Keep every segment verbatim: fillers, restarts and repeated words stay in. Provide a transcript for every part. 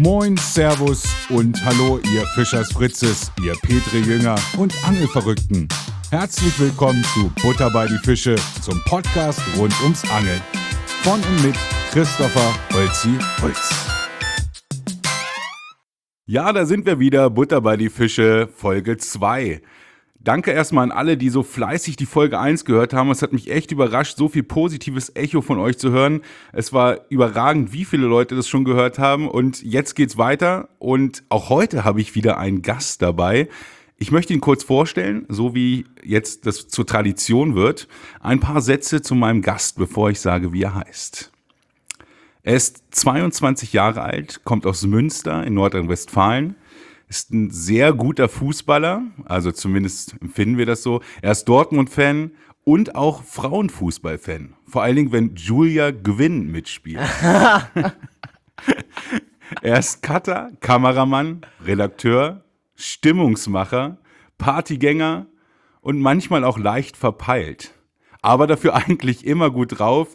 Moin, Servus und hallo, ihr Fischers Fritzes, ihr Petri-Jünger und Angelverrückten. Herzlich willkommen zu Butter bei die Fische, zum Podcast rund ums Angeln. Von und mit Christopher Holzi Holz. Ja, da sind wir wieder, Butter bei die Fische, Folge zwei. Danke erstmal an alle, die so fleißig die Folge eins gehört haben. Es hat mich echt überrascht, so viel positives Echo von euch zu hören. Es war überragend, wie viele Leute das schon gehört haben. Und jetzt geht's weiter. Und auch heute habe ich wieder einen Gast dabei. Ich möchte ihn kurz vorstellen, so wie jetzt das zur Tradition wird. Ein paar Sätze zu meinem Gast, bevor ich sage, wie er heißt. Er ist zweiundzwanzig Jahre alt, kommt aus Münster in Nordrhein-Westfalen. Ist ein sehr guter Fußballer, also zumindest empfinden wir das so. Er ist Dortmund-Fan und auch Frauenfußball-Fan. Vor allen Dingen, wenn Julia Gwynn mitspielt. Er ist Cutter, Kameramann, Redakteur, Stimmungsmacher, Partygänger und manchmal auch leicht verpeilt. Aber dafür eigentlich immer gut drauf.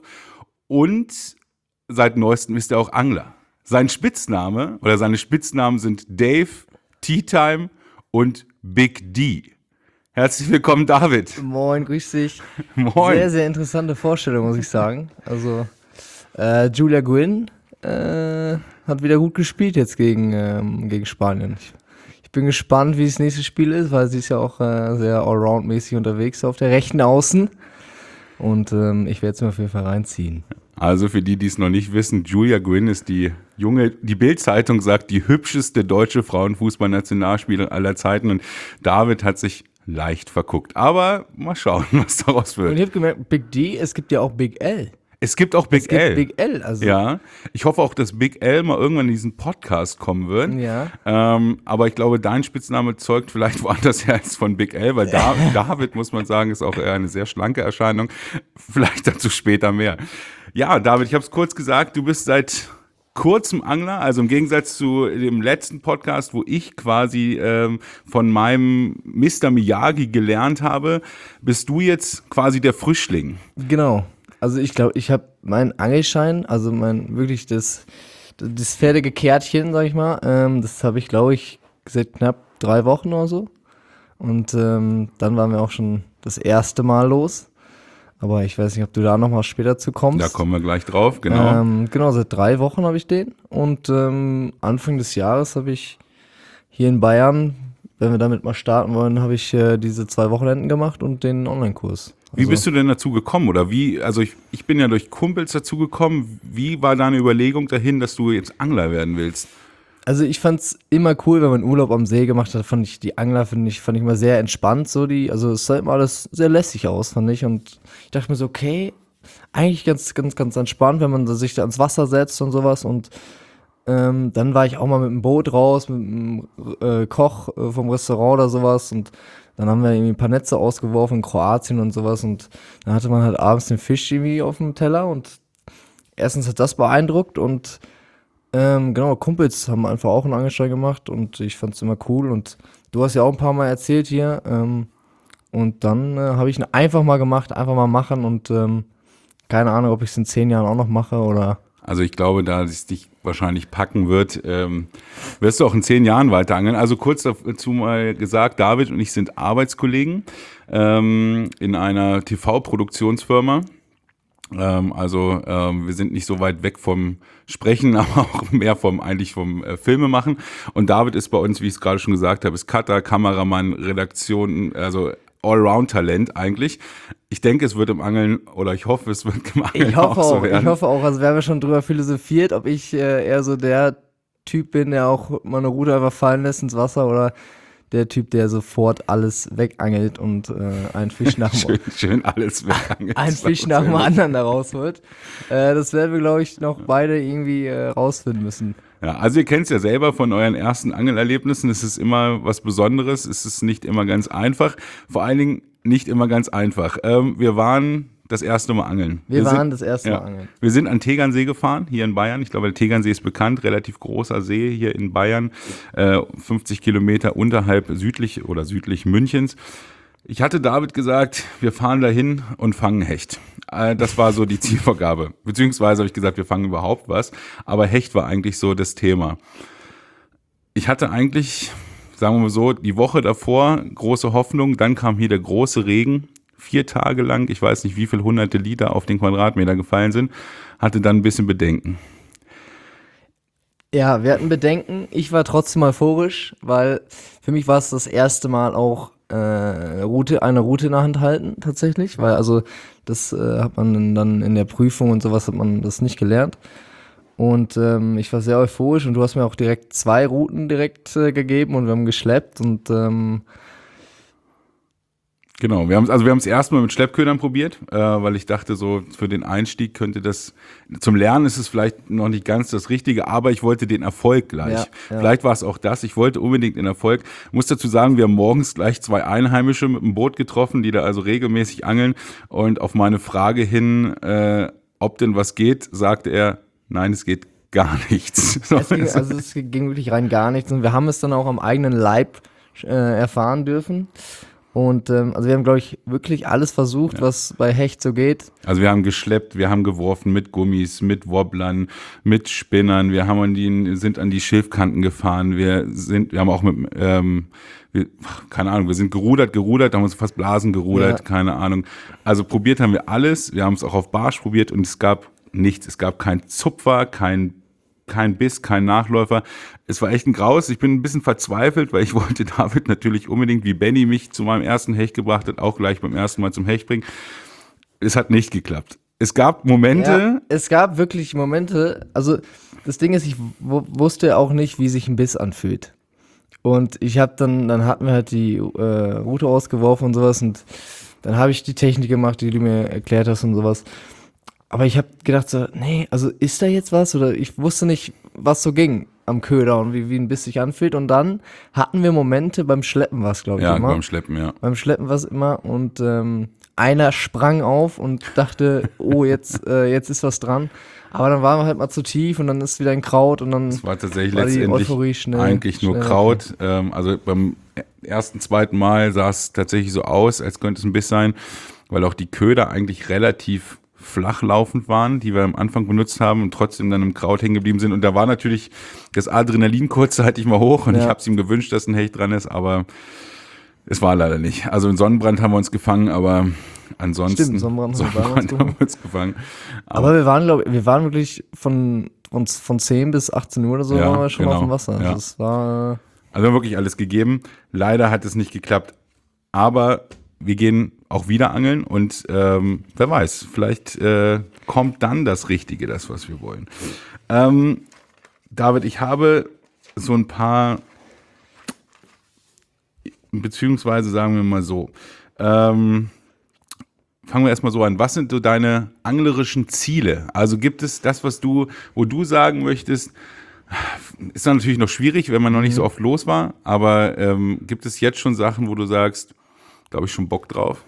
Und seit neuestem ist er auch Angler. Sein Spitzname oder seine Spitznamen sind Dave, Tea Time und Big D. Herzlich willkommen, David. Moin, grüß dich. Moin. Sehr, sehr interessante Vorstellung, muss ich sagen. Also, äh, Julia Gwynn äh, hat wieder gut gespielt jetzt gegen, ähm, gegen Spanien. Ich, ich bin gespannt, wie das nächste Spiel ist, weil sie ist ja auch äh, sehr allround-mäßig unterwegs auf der rechten Außen. Und ähm, ich werde es mir auf jeden Fall reinziehen. Also für die, die es noch nicht wissen, Julia Gwynn ist die junge, die Bild-Zeitung sagt, die hübscheste deutsche Frauenfußball-Nationalspielerin aller Zeiten. Und David hat sich leicht verguckt. Aber mal schauen, was daraus wird. Und ich habe gemerkt, Big D, es gibt ja auch Big L. Es gibt auch Big es gibt L. Big L, also. Ja, ich hoffe auch, dass Big L mal irgendwann in diesen Podcast kommen wird. Ja. Ähm, aber ich glaube, dein Spitzname zeugt vielleicht woanders her als von Big L, weil da, David, muss man sagen, ist auch eher eine sehr schlanke Erscheinung. Vielleicht dazu später mehr. Ja, David, ich habe es kurz gesagt, du bist seit kurzem Angler, also im Gegensatz zu dem letzten Podcast, wo ich quasi ähm, von meinem Mister Miyagi gelernt habe, bist du jetzt quasi der Frischling. Genau. Also ich glaube, ich habe meinen Angelschein, also mein wirklich das, das fertige Kärtchen, sag ich mal, ähm, das habe ich, glaube ich, seit knapp drei Wochen oder so. Und ähm, dann waren wir auch schon das erste Mal los. Aber ich weiß nicht, ob du da nochmal später zu kommst. Da kommen wir gleich drauf, genau. Ähm, genau, seit drei Wochen habe ich den. Und ähm, Anfang des Jahres habe ich hier in Bayern, wenn wir damit mal starten wollen, habe ich äh, diese zwei Wochenenden gemacht und den Online-Kurs. Also, wie bist du denn dazu gekommen? Oder wie, also ich, ich bin ja durch Kumpels dazu gekommen. Wie war deine Überlegung dahin, dass du jetzt Angler werden willst? Also ich fand's immer cool, wenn man Urlaub am See gemacht hat, fand ich die Angler, finde ich, fand ich immer sehr entspannt, so die, also es sah immer alles sehr lässig aus, fand ich, und ich dachte mir so, okay, eigentlich ganz, ganz, ganz entspannt, wenn man sich da ans Wasser setzt und sowas, und ähm, dann war ich auch mal mit dem Boot raus, mit dem äh, Koch äh, vom Restaurant oder sowas, und dann haben wir irgendwie ein paar Netze ausgeworfen in Kroatien und sowas, und dann hatte man halt abends den Fisch irgendwie auf dem Teller, und erstens hat das beeindruckt, und Ähm, genau, Kumpels haben einfach auch einen Angelschein gemacht und ich fand's immer cool, und du hast ja auch ein paar Mal erzählt hier, ähm, und dann äh, habe ich ihn einfach mal gemacht, einfach mal machen, und ähm, keine Ahnung, ob ich es in zehn Jahren auch noch mache oder... Also ich glaube, da es dich wahrscheinlich packen wird, ähm, wirst du auch in zehn Jahren weiter angeln. Also kurz dazu mal gesagt, David und ich sind Arbeitskollegen ähm, in einer T V-Produktionsfirma. Ähm, also ähm, wir sind nicht so weit weg vom Sprechen, aber auch mehr vom eigentlich vom äh, Filmemachen. Und David ist bei uns, wie ich es gerade schon gesagt habe, ist Cutter, Kameramann, Redaktion, also Allround-Talent eigentlich. Ich denke, es wird im Angeln, oder ich hoffe, es wird im Angeln ich hoffe auch so auch, werden. Ich hoffe auch, also wir haben ja schon drüber philosophiert, ob ich äh, eher so der Typ bin, der auch mal eine Rute einfach fallen lässt ins Wasser, oder der Typ, der sofort alles wegangelt und äh, einen Fisch nach dem schön, schön alles wegangelt. Ein Fisch nach dem anderen da rausholt. Äh, das werden wir, glaube ich, noch beide irgendwie äh, rausfinden müssen. Ja, also ihr kennt es ja selber von euren ersten Angelerlebnissen. Es ist immer was Besonderes. Es ist nicht immer ganz einfach. Vor allen Dingen nicht immer ganz einfach. Ähm, wir waren das erste Mal angeln. Wir, wir waren sind, das erste ja, Mal angeln. Wir sind an Tegernsee gefahren, hier in Bayern. Ich glaube, der Tegernsee ist bekannt, relativ großer See hier in Bayern, äh, fünfzig Kilometer unterhalb südlich oder südlich Münchens. Ich hatte David gesagt, wir fahren dahin und fangen Hecht. Äh, das war so die Zielvorgabe. Beziehungsweise habe ich gesagt, wir fangen überhaupt was. Aber Hecht war eigentlich so das Thema. Ich hatte eigentlich, sagen wir mal so, die Woche davor große Hoffnung, dann kam hier der große Regen, vier Tage lang, ich weiß nicht, wie viele hunderte Liter auf den Quadratmeter gefallen sind, hatte dann ein bisschen Bedenken. Ja, wir hatten Bedenken. Ich war trotzdem euphorisch, weil für mich war es das erste Mal auch äh, Route, eine Route in der Hand halten, tatsächlich. Weil also das äh, hat man dann in der Prüfung und sowas hat man das nicht gelernt. Und ähm, ich war sehr euphorisch und du hast mir auch direkt zwei Routen direkt äh, gegeben und wir haben geschleppt und ähm, Genau, wir haben also wir haben es erstmal mit Schleppködern probiert, äh, weil ich dachte, so für den Einstieg könnte das, zum Lernen ist es vielleicht noch nicht ganz das Richtige, aber ich wollte den Erfolg gleich. Ja, ja. Vielleicht war es auch das, ich wollte unbedingt den Erfolg. Ich muss dazu sagen, wir haben morgens gleich zwei Einheimische mit dem Boot getroffen, die da also regelmäßig angeln, und auf meine Frage hin, äh, ob denn was geht, sagte er, nein, es geht gar nichts. So, es ging, also es ging wirklich rein gar nichts und wir haben es dann auch am eigenen Leib äh, erfahren dürfen. Und ähm, also wir haben, glaube ich, wirklich alles versucht, ja, was bei Hecht so geht. Also wir haben geschleppt, wir haben geworfen mit Gummis, mit Wobblern, mit Spinnern, wir haben an die, sind an die Schilfkanten gefahren, wir sind, wir haben auch mit, ähm, wir, keine Ahnung, wir sind gerudert, gerudert, haben uns fast Blasen gerudert, Ja. keine Ahnung. Also probiert haben wir alles, wir haben es auch auf Barsch probiert und es gab nichts, es gab kein Zupfer, kein kein Biss, kein Nachläufer. Es war echt ein Graus. Ich bin ein bisschen verzweifelt, weil ich wollte David natürlich unbedingt, wie Benny mich zu meinem ersten Hecht gebracht hat, auch gleich beim ersten Mal zum Hecht bringen. Es hat nicht geklappt. Es gab Momente. Ja, es gab wirklich Momente, also das Ding ist, ich w- wusste auch nicht, wie sich ein Biss anfühlt. Und ich habe dann, dann hatten wir halt die äh, Route ausgeworfen und sowas und dann habe ich die Technik gemacht, die du mir erklärt hast und sowas. Aber ich habe gedacht so, nee, also ist da jetzt was? Oder ich wusste nicht, was so ging am Köder und wie, wie ein Biss sich anfühlt. Und dann hatten wir Momente, beim Schleppen war es, glaube ich, Ja, immer. beim Schleppen, ja. Beim Schleppen war es immer und ähm, einer sprang auf und dachte, oh, jetzt, äh, jetzt ist was dran. Aber dann waren wir halt mal zu tief und dann ist wieder ein Kraut und dann Es war tatsächlich war die letztendlich Euphorie schnell, eigentlich nur schnell Kraut. Ähm, also beim ersten, zweiten Mal sah es tatsächlich so aus, als könnte es ein Biss sein, weil auch die Köder eigentlich relativ flach laufend waren, die wir am Anfang benutzt haben und trotzdem dann im Kraut hängen geblieben sind. Und da war natürlich das Adrenalin kurzzeitig mal hoch und Ja. ich habe es ihm gewünscht, dass ein Hecht dran ist, aber es war leider nicht. Also in Sonnenbrand haben wir uns gefangen, aber ansonsten Stimmt, Sonnenbrand haben wir Sonnenbrand uns haben wir uns gefangen. Aber wir waren, glaube wir waren wirklich von, von, von zehn bis achtzehn Uhr oder so Ja, waren wir schon genau. auf dem Wasser. Ja. Das war, Also wir haben wirklich alles gegeben. Leider hat es nicht geklappt. Aber wir gehen auch wieder angeln und ähm, wer weiß, vielleicht äh, kommt dann das Richtige, das, was wir wollen. Ähm, David, ich habe so ein paar, beziehungsweise sagen wir mal so, ähm, fangen wir erstmal so an. Was sind so deine anglerischen Ziele? Also gibt es das, was du, wo du sagen möchtest, ist dann natürlich noch schwierig, wenn man noch nicht so oft los war, aber ähm, gibt es jetzt schon Sachen, wo du sagst, da habe ich schon Bock drauf?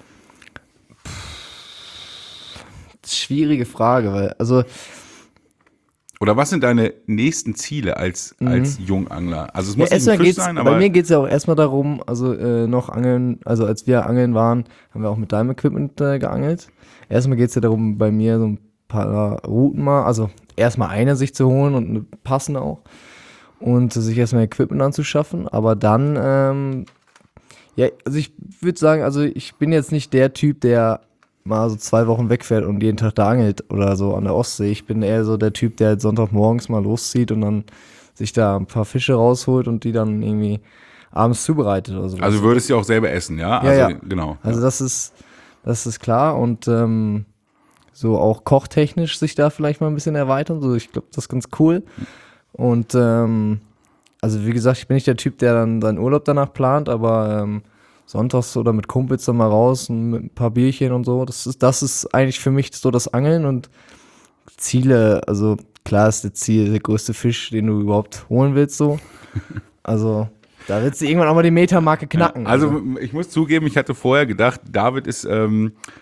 schwierige Frage, weil, also, Oder was sind deine nächsten Ziele als, als Jungangler? Also es muss ja, nicht ein erstmal Fisch geht's, sein, bei aber mir geht es ja auch erstmal darum, also äh, noch angeln, also als wir angeln waren, haben wir auch mit deinem Equipment äh, geangelt. Erstmal geht es ja darum, bei mir so ein paar Routen mal, also erstmal eine sich zu holen und eine passende auch und sich erstmal Equipment anzuschaffen, aber dann, ähm, ja, also ich würde sagen, also ich bin jetzt nicht der Typ, der mal so zwei Wochen wegfährt und jeden Tag da angelt oder so an der Ostsee. Ich bin eher so der Typ, der halt Sonntagmorgens mal loszieht und dann sich da ein paar Fische rausholt und die dann irgendwie abends zubereitet oder so. also würdest du auch selber essen, ja? Ja, Also ja. genau. Also das ist, das ist klar und ähm, so auch kochtechnisch sich da vielleicht mal ein bisschen erweitern. So, ich glaube, das ist ganz cool. Und ähm, also wie gesagt, ich bin nicht der Typ, der dann seinen Urlaub danach plant, aber ähm, sonntags oder mit Kumpels dann mal raus und mit ein paar Bierchen und so. Das ist, das ist eigentlich für mich so das Angeln und Ziele, also klar ist das Ziel der größte Fisch, den du überhaupt holen willst, so. Also da willst du irgendwann auch mal die Metermarke knacken. Also ich muss zugeben, ich hatte vorher gedacht, David ist ähm,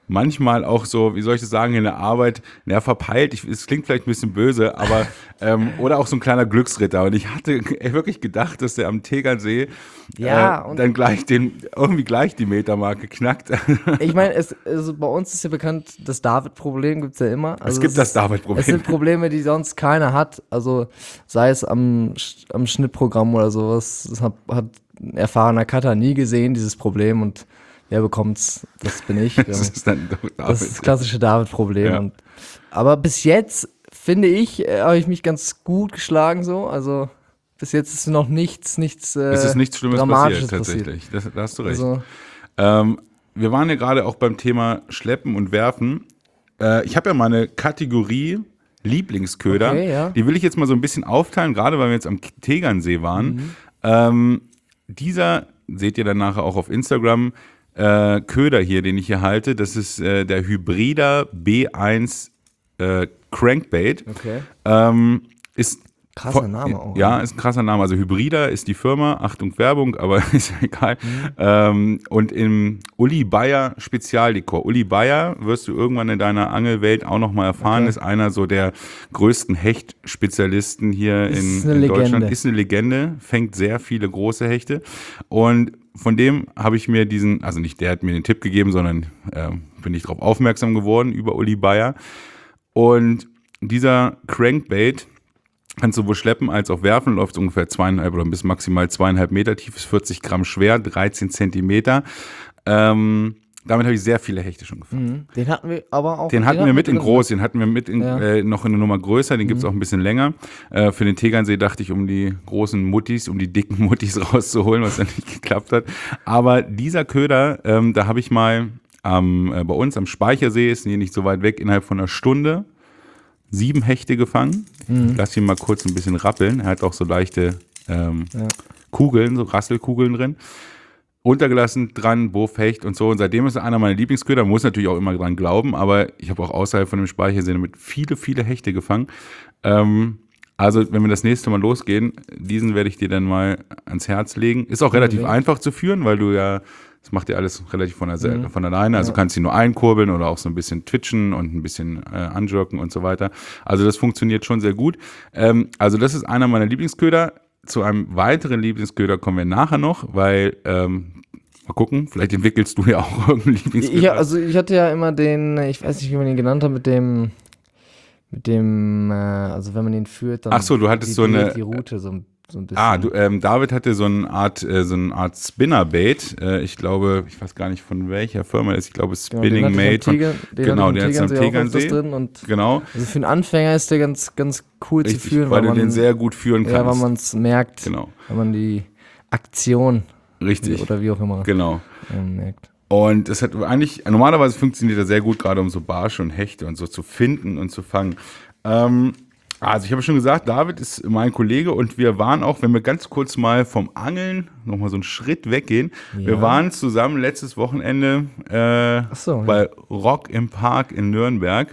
manchmal auch so, wie soll ich das sagen, in der Arbeit, ja, verpeilt, ich, es klingt vielleicht ein bisschen böse, aber, ähm, oder auch so ein kleiner Glücksritter. Und ich hatte wirklich gedacht, dass der am Tegernsee Ja, äh, und- dann gleich den, irgendwie gleich die Metermarke knackt. Ich meine, es, also bei uns ist ja bekannt, das David-Problem gibt's ja immer. Also gibt das ist- David-Problem. Es sind Probleme, die sonst keiner hat. Also sei es am, Sch- am Schnittprogramm oder sowas. Das hat, hat ein erfahrener Cutter nie gesehen, dieses Problem. Und wer bekommt's? Das bin ich. Das ist dann doch David. Das ist das klassische David-Problem. Ja. Und- Aber bis jetzt, finde ich, äh, habe ich mich ganz gut geschlagen so. Also bis jetzt ist noch nichts, nichts äh, Es ist nichts Schlimmes Dramatisches passiert, tatsächlich. Das, da hast du recht. Also, Ähm, wir waren ja gerade auch beim Thema Schleppen und Werfen. Äh, ich habe ja mal eine Kategorie Lieblingsköder. Okay, ja. Die will ich jetzt mal so ein bisschen aufteilen, gerade weil wir jetzt am Tegernsee waren. Mhm. Ähm, dieser, seht ihr dann nachher auch auf Instagram, äh, Köder hier, den ich hier halte, das ist äh, der Hybrida B eins äh, Crankbait. okay. Ähm, ist Krasser von- Name auch, Ja, ne? ist ein krasser Name. Also Hybrida ist die Firma, Achtung Werbung, aber ist ja egal. Mhm. Ähm, und im Uli Bayer Spezialdekor. Uli Bayer wirst du irgendwann in deiner Angelwelt auch nochmal erfahren, Okay. ist einer so der größten Hechtspezialisten hier Ist in, eine in Legende. Deutschland. Ist eine Legende, fängt sehr viele große Hechte. Und von dem habe ich mir diesen, also nicht der hat mir den Tipp gegeben, sondern äh, bin ich darauf aufmerksam geworden über Uli Bayer. Und dieser Crankbait kannst du sowohl schleppen als auch werfen, läuft ungefähr zweieinhalb oder bis maximal zweieinhalb Meter tief, ist vierzig Gramm schwer, dreizehn Zentimeter. Ähm, damit habe ich sehr viele Hechte schon gefangen. Mhm. Den hatten wir aber auch. Den hatten wir mit in drin. groß, den hatten wir mit in, Ja. Mhm. äh, noch in eine Nummer größer, den gibt's auch ein bisschen länger. Äh, für den Tegernsee dachte ich, um die großen Muttis, um die dicken Muttis rauszuholen, was dann nicht geklappt hat. Aber dieser Köder, ähm, da habe ich mal am, äh, bei uns am Speichersee, ist hier nicht so weit weg, innerhalb von einer Stunde sieben Hechte gefangen. Mhm. Ich lasse ihn mal kurz ein bisschen rappeln. Er hat auch so leichte ähm, Ja. Kugeln, so Rasselkugeln drin. Untergelassen, dran, Buff, Hecht und so. Und seitdem ist er einer meiner Lieblingsköder. Man muss natürlich auch immer dran glauben, aber ich habe auch außerhalb von dem Speichersee damit viele, viele Hechte gefangen. Ähm, also, wenn wir das nächste Mal losgehen, diesen werde ich dir dann mal ans Herz legen. Ist auch relativ Unbedingt. einfach zu führen, weil du ja, das macht ja alles relativ von, der, Mhm. von alleine. Also Ja. kannst du ihn nur einkurbeln oder auch so ein bisschen twitchen und ein bisschen äh, anjirken und so weiter. Also das funktioniert schon sehr gut. Ähm, also das ist einer meiner Lieblingsköder. Zu einem weiteren Lieblingsköder kommen wir nachher noch, weil, ähm, mal gucken, vielleicht entwickelst du ja auch irgendeinen Lieblingsköder. Ja, also ich hatte ja immer den, ich weiß nicht, wie man ihn genannt hat, mit dem, mit dem, äh, also wenn man ihn führt, dann Ach so, du hattest so vibriert eine- die Route so, ein- so ein bisschen. Ah, du, ähm, David hatte so eine Art, äh, so eine Art Spinnerbait. Äh, ich glaube, ich weiß gar nicht von welcher Firma das ist. Ich glaube Genau, den Spinning hatte ich am Mate. Von, Tegern- den genau, hatte ich den hat's am auch öfters Tegernsee. drin und genau, also für einen Anfänger ist der ganz, ganz cool richtig, zu führen, weil, weil, du man, den sehr gut führen ja, weil kannst. man es merkt, Genau, wenn man die Aktion richtig, oder wie auch immer genau. ähm, merkt. Und es hat eigentlich, normalerweise funktioniert er sehr gut, gerade um so Barsche und Hechte und so zu finden und zu fangen. Ähm, also ich habe schon gesagt, David ist mein Kollege und wir waren auch, wenn wir ganz kurz mal vom Angeln nochmal so einen Schritt weggehen, wir Ja. waren zusammen letztes Wochenende äh, Ach so, bei Rock im Park in Nürnberg.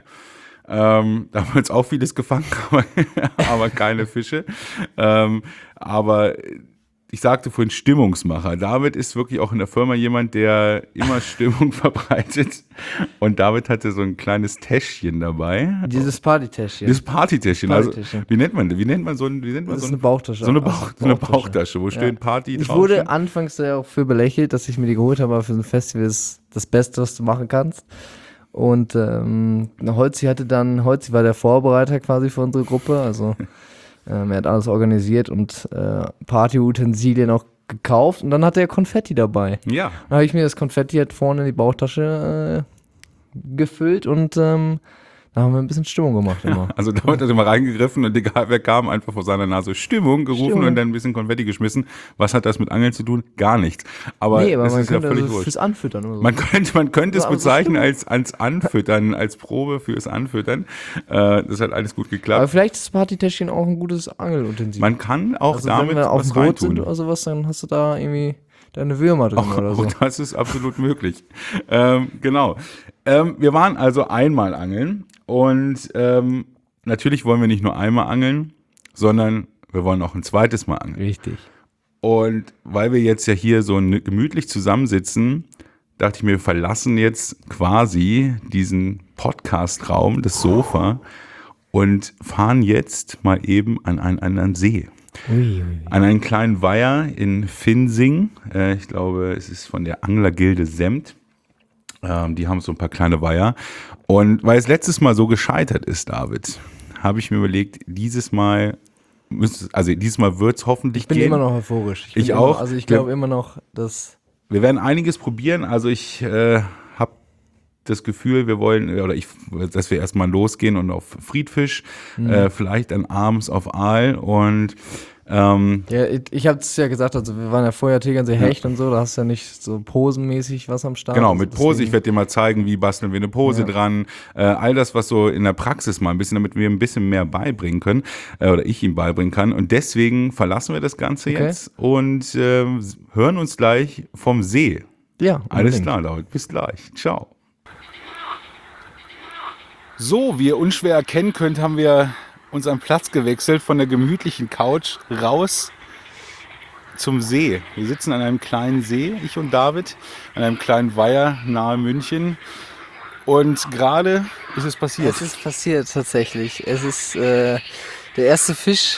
Ähm, da haben wir uns auch vieles gefangen, aber, aber keine Fische. Ähm, aber ich sagte vorhin Stimmungsmacher. David ist wirklich auch in der Firma jemand, der immer Stimmung verbreitet. Und David hatte so ein kleines Täschchen dabei. Dieses Partytäschchen. Das Partytäschchen. Also, Partytäschchen. wie nennt man, wie nennt man so ein, wie nennt man Das so ist ein, eine Bauchtasche. so eine, Ach, Bauch, so eine Bauchtasche, wo steht Party Ich drauf. wurde anfangs ja auch für belächelt, dass ich mir die geholt habe, aber für so ein Festival ist das Beste, was du machen kannst. Und ähm, Holzi hatte dann, Holzi war der Vorbereiter quasi für unsere Gruppe, also ähm, er hat alles organisiert und äh, Partyutensilien auch gekauft und dann hatte er Konfetti dabei. Ja. Dann habe ich mir das Konfetti halt vorne in die Bauchtasche äh, gefüllt und ähm, da haben wir ein bisschen Stimmung gemacht immer. Also David hat immer reingegriffen und egal wer kam, einfach vor seiner Nase Stimmung gerufen Stimmung. und dann ein bisschen Konfetti geschmissen. Was hat das mit Angeln zu tun? Gar nichts. Aber Nee, aber das man ist ja könnte völlig also wurscht. fürs Anfüttern oder so. Man könnte, man könnte es Aber so bezeichnen Stimmung. als, als Anfüttern, als Probe fürs Anfüttern. Äh, das hat alles gut Aber geklappt. vielleicht ist das Partytäschchen auch ein gutes Angelutensil. Man kann auch Also damit wenn wir auf was dem Boot sind reintun. oder sowas, dann hast du da irgendwie deine Würmer drin Auch, oder so. auch das ist absolut möglich. Ähm, genau. Ähm, wir waren also einmal angeln und ähm, natürlich wollen wir nicht nur einmal angeln, sondern wir wollen auch ein zweites Mal angeln. Richtig. Und weil wir jetzt ja hier so n- gemütlich zusammensitzen, dachte ich mir, wir verlassen jetzt quasi diesen Podcast-Raum, das Sofa und fahren jetzt mal eben an einen anderen See. Ui, ui. An einen kleinen Weiher in Finsing. Äh, ich glaube, es ist von der Anglergilde Semt. Ähm, die haben so ein paar kleine Weiher. Und weil es letztes Mal so gescheitert ist, David, habe ich mir überlegt, dieses Mal, müsste, also dieses Mal wird es hoffentlich Ich bin gehen. immer noch euphorisch. Ich bin auch. Immer, also ich glaube immer noch, dass... Wir werden einiges probieren. Also ich äh, habe das Gefühl, wir wollen, oder ich, dass wir erstmal losgehen und auf Friedfisch, mhm. äh, vielleicht dann abends auf Aal und ähm, ja, ich, ich habe es ja gesagt, also wir waren ja vorher Tegernsee Hecht ja. und so, da hast du ja nicht so posenmäßig was am Start. Genau, also mit Pose, deswegen. Ich werde dir mal zeigen, wie basteln wir eine Pose Ja. dran, äh, all das, was so in der Praxis mal ein bisschen, damit wir ein bisschen mehr beibringen können, äh, oder ich ihm beibringen kann und deswegen verlassen wir das Ganze Okay. jetzt und äh, hören uns gleich vom See. Ja, Alles unbedingt. klar, David, bis gleich, ciao. So, wie ihr unschwer erkennen könnt, haben wir unseren Platz gewechselt von der gemütlichen Couch raus zum See. Wir sitzen an einem kleinen See, ich und David, an einem kleinen Weiher nahe München. Und gerade ist es passiert. Es ist passiert tatsächlich. Es ist äh, der erste Fisch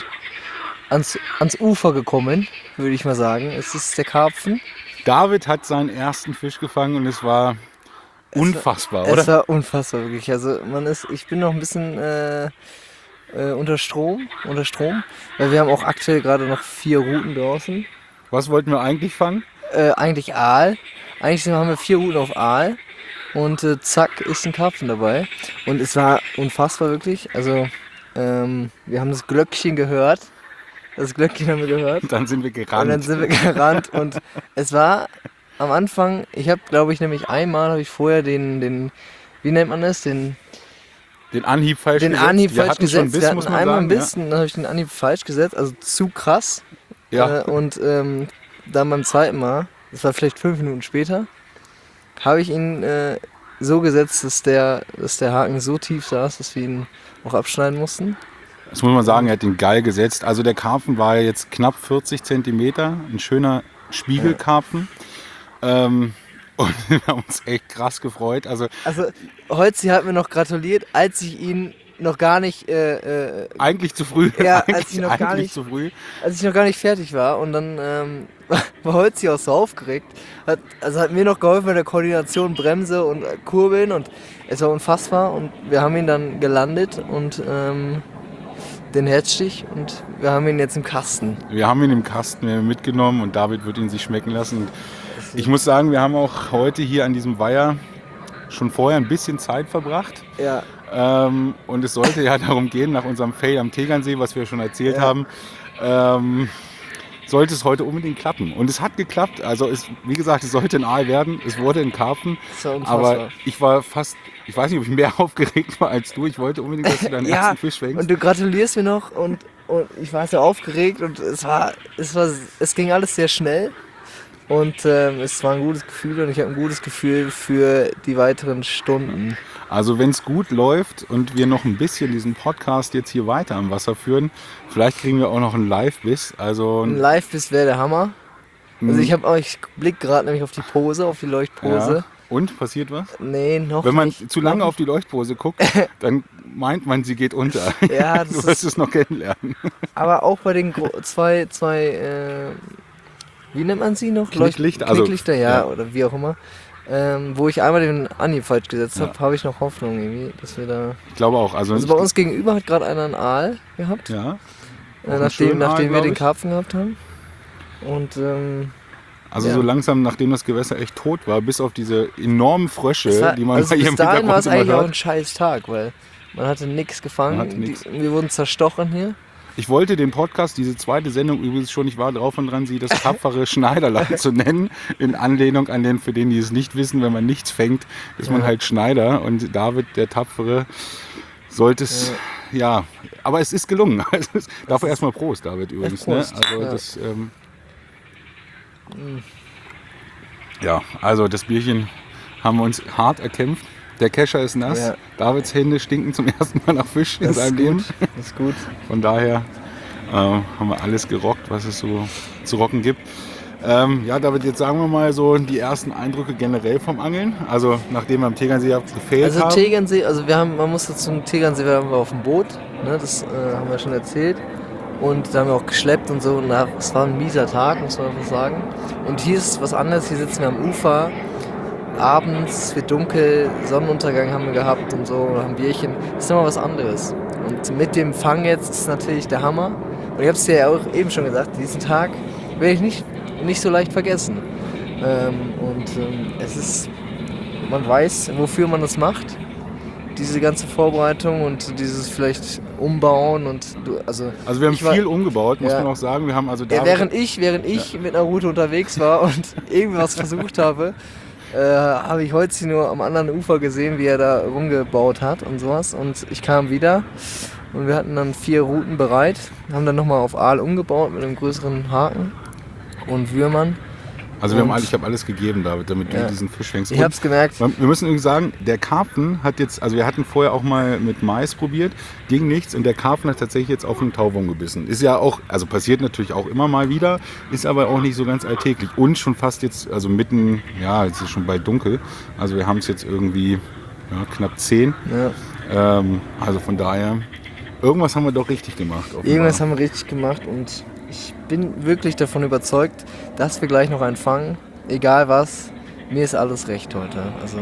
ans, ans Ufer gekommen, würde ich mal sagen. Es ist der Karpfen. David hat seinen ersten Fisch gefangen und es war unfassbar, oder? Es war unfassbar, wirklich. Also man ist, ich bin noch ein bisschen äh, äh, unter Strom, unter Strom, weil wir haben auch aktuell gerade noch vier Routen draußen. Was wollten wir eigentlich fangen? Äh, eigentlich Aal. Eigentlich haben wir vier Routen auf Aal und äh, zack ist ein Karpfen dabei. Und es war unfassbar wirklich. Also ähm, wir haben das Glöckchen gehört. Das Glöckchen haben wir gehört. Und dann sind wir gerannt. Und dann sind wir gerannt und es war am Anfang, ich habe glaube ich nämlich einmal, habe ich vorher den, den, wie nennt man das, den, Den Anhieb falsch den gesetzt. Anhieb wir falsch hatten schon einen gesetzt. Biss, Wir muss hatten man einmal sagen. einen Biss, dann habe ich den Anhieb falsch gesetzt, also zu krass. Ja. Äh, und ähm, dann beim zweiten Mal, das war vielleicht fünf Minuten später, habe ich ihn äh, so gesetzt, dass der, dass der Haken so tief saß, dass wir ihn auch abschneiden mussten. Das muss man sagen, er hat den geil gesetzt. Also der Karpfen war jetzt knapp vierzig Zentimeter, ein schöner Spiegelkarpfen. Ja. Ähm, und wir haben uns echt krass gefreut. Also, Also Holzi hat mir noch gratuliert, als ich ihn noch gar nicht, äh, äh, eigentlich zu früh. Ja, eigentlich, als ich noch gar eigentlich nicht- zu früh. als ich noch gar nicht fertig war. Und dann ähm, war Holzi auch so aufgeregt. Hat, also hat mir noch geholfen bei der Koordination Bremse und äh, Kurbeln und es war unfassbar. Und wir haben ihn dann gelandet und ähm, den Herzstich und wir haben ihn jetzt im Kasten. Wir haben ihn im Kasten wir haben ihn mitgenommen und David wird ihn sich schmecken lassen. Und ich muss sagen, wir haben auch heute hier an diesem Weiher schon vorher ein bisschen Zeit verbracht. Ja, Ähm, und es sollte ja darum gehen, nach unserem Fail am Tegernsee, was wir schon erzählt Ja. haben, ähm, sollte es heute unbedingt klappen. Und es hat geklappt. Also es, wie gesagt, es sollte ein Aal werden. Es wurde ein Karpfen. das war unfassbar. Aber ich war fast, ich weiß nicht, ob ich mehr aufgeregt war als du. Ich wollte unbedingt, dass du deinen Ja, ersten Fisch fängst. und du gratulierst mir noch und, und ich war sehr aufgeregt und es war, es war, es ging alles sehr schnell und ähm, es war ein gutes Gefühl und ich habe ein gutes Gefühl für die weiteren Stunden. Also wenn es gut läuft und wir noch ein bisschen diesen Podcast jetzt hier weiter am Wasser führen, vielleicht kriegen wir auch noch einen Live-Biss. Also Ein Live-Biss wäre der Hammer. Also Mhm. ich habe auch, ich blick gerade nämlich auf die Pose, auf die Leuchtpose. ja. Und passiert was? Nee, noch Wenn man nicht. zu lange Noch auf die Leuchtpose guckt, dann meint man, sie geht unter. Ja, das du wirst ist- es noch kennenlernen. Aber auch bei den gro- zwei, zwei, äh, wie nennt man sie noch? Knicklichter, Leucht- also- Knicklichter, ja, ja. oder wie auch immer. Ähm, wo ich einmal den Anhieb falsch gesetzt Ja. habe, habe ich noch Hoffnung irgendwie, dass wir da... Ich glaube auch. Also, Also bei uns gegenüber hat gerade einer einen Aal gehabt, ja, äh, Auch einen nachdem, schönen Aal, nachdem wir glaub den ich. Karpfen gehabt haben. Und ähm, also ja. so langsam, nachdem das Gewässer echt tot war, bis auf diese enormen Frösche, es war, die man also bei bis ihrem dahin war Hintergrund es immer eigentlich auch ein hört. scheiß Tag, weil man hatte nichts gefangen. Man hatte nix. Die, wir wurden zerstochen hier. Ich wollte den Podcast, diese zweite Sendung übrigens schon, ich war drauf und dran, sie das tapfere Schneiderlein zu nennen, in Anlehnung an den, für den, die es nicht wissen, wenn man nichts fängt, ist man Ja. halt Schneider und David, der Tapfere, sollte es, ja, aber es ist gelungen. Also es, dafür erstmal Prost, David, übrigens. Ne? Prost, Also ja. das, ähm, ja, also das Bierchen haben wir uns hart erkämpft. Der Kescher ist nass, Ja. Davids Hände stinken zum ersten Mal nach Fisch in Das seinem ist Leben. gut. Das ist gut. Von daher äh, haben wir alles gerockt, was es so zu rocken gibt. Ähm, ja, David, jetzt sagen wir mal so die ersten Eindrücke generell vom Angeln. Also nachdem wir am Tegernsee gefehlt Also haben. Tegernsee, also wir haben, man muss zum Tegernsee, wir waren auf dem Boot, ne, das äh, haben wir schon erzählt. Und da haben wir auch geschleppt und so. Und es war ein mieser Tag, muss man einfach sagen. Und hier ist was anderes, hier sitzen wir am Ufer. Abends, es wird dunkel, Sonnenuntergang haben wir gehabt und so, haben Bierchen. Das ist immer was anderes. Und mit dem Fang jetzt ist natürlich der Hammer. Und ich habe es dir ja auch eben schon gesagt, diesen Tag werde ich nicht, nicht so leicht vergessen. Ähm, und ähm, es ist, man weiß, wofür man das macht. Diese ganze Vorbereitung und dieses vielleicht Umbauen und du, also. Also wir haben war, viel umgebaut, muss ja. man auch sagen. Wir haben also ja, während ich, während ich ja. mit einer Route unterwegs war und irgendwas versucht habe, äh, habe ich Holzi nur am anderen Ufer gesehen, wie er da rumgebaut hat und sowas. Und ich kam wieder und wir hatten dann vier Routen bereit, haben dann nochmal auf Aal umgebaut mit einem größeren Haken und Würmern. Also wir haben alles, ich habe alles gegeben, David, damit du ja. diesen Fisch fängst. Ich habe es gemerkt. Wir müssen irgendwie sagen, der Karpfen hat jetzt, also wir hatten vorher auch mal mit Mais probiert, ging nichts und der Karpfen hat tatsächlich jetzt auf einen Tauwurm gebissen. Ist ja auch, also passiert natürlich auch immer mal wieder, ist aber auch nicht so ganz alltäglich. Und schon fast jetzt, also mitten, ja, es ist schon bald dunkel, also wir haben es jetzt irgendwie ja, knapp zehn. Ja. Ähm, also von daher, irgendwas haben wir doch richtig gemacht. Offenbar. Irgendwas haben wir richtig gemacht und ich bin wirklich davon überzeugt, dass wir gleich noch einen fangen. Egal was, mir ist alles recht heute. Also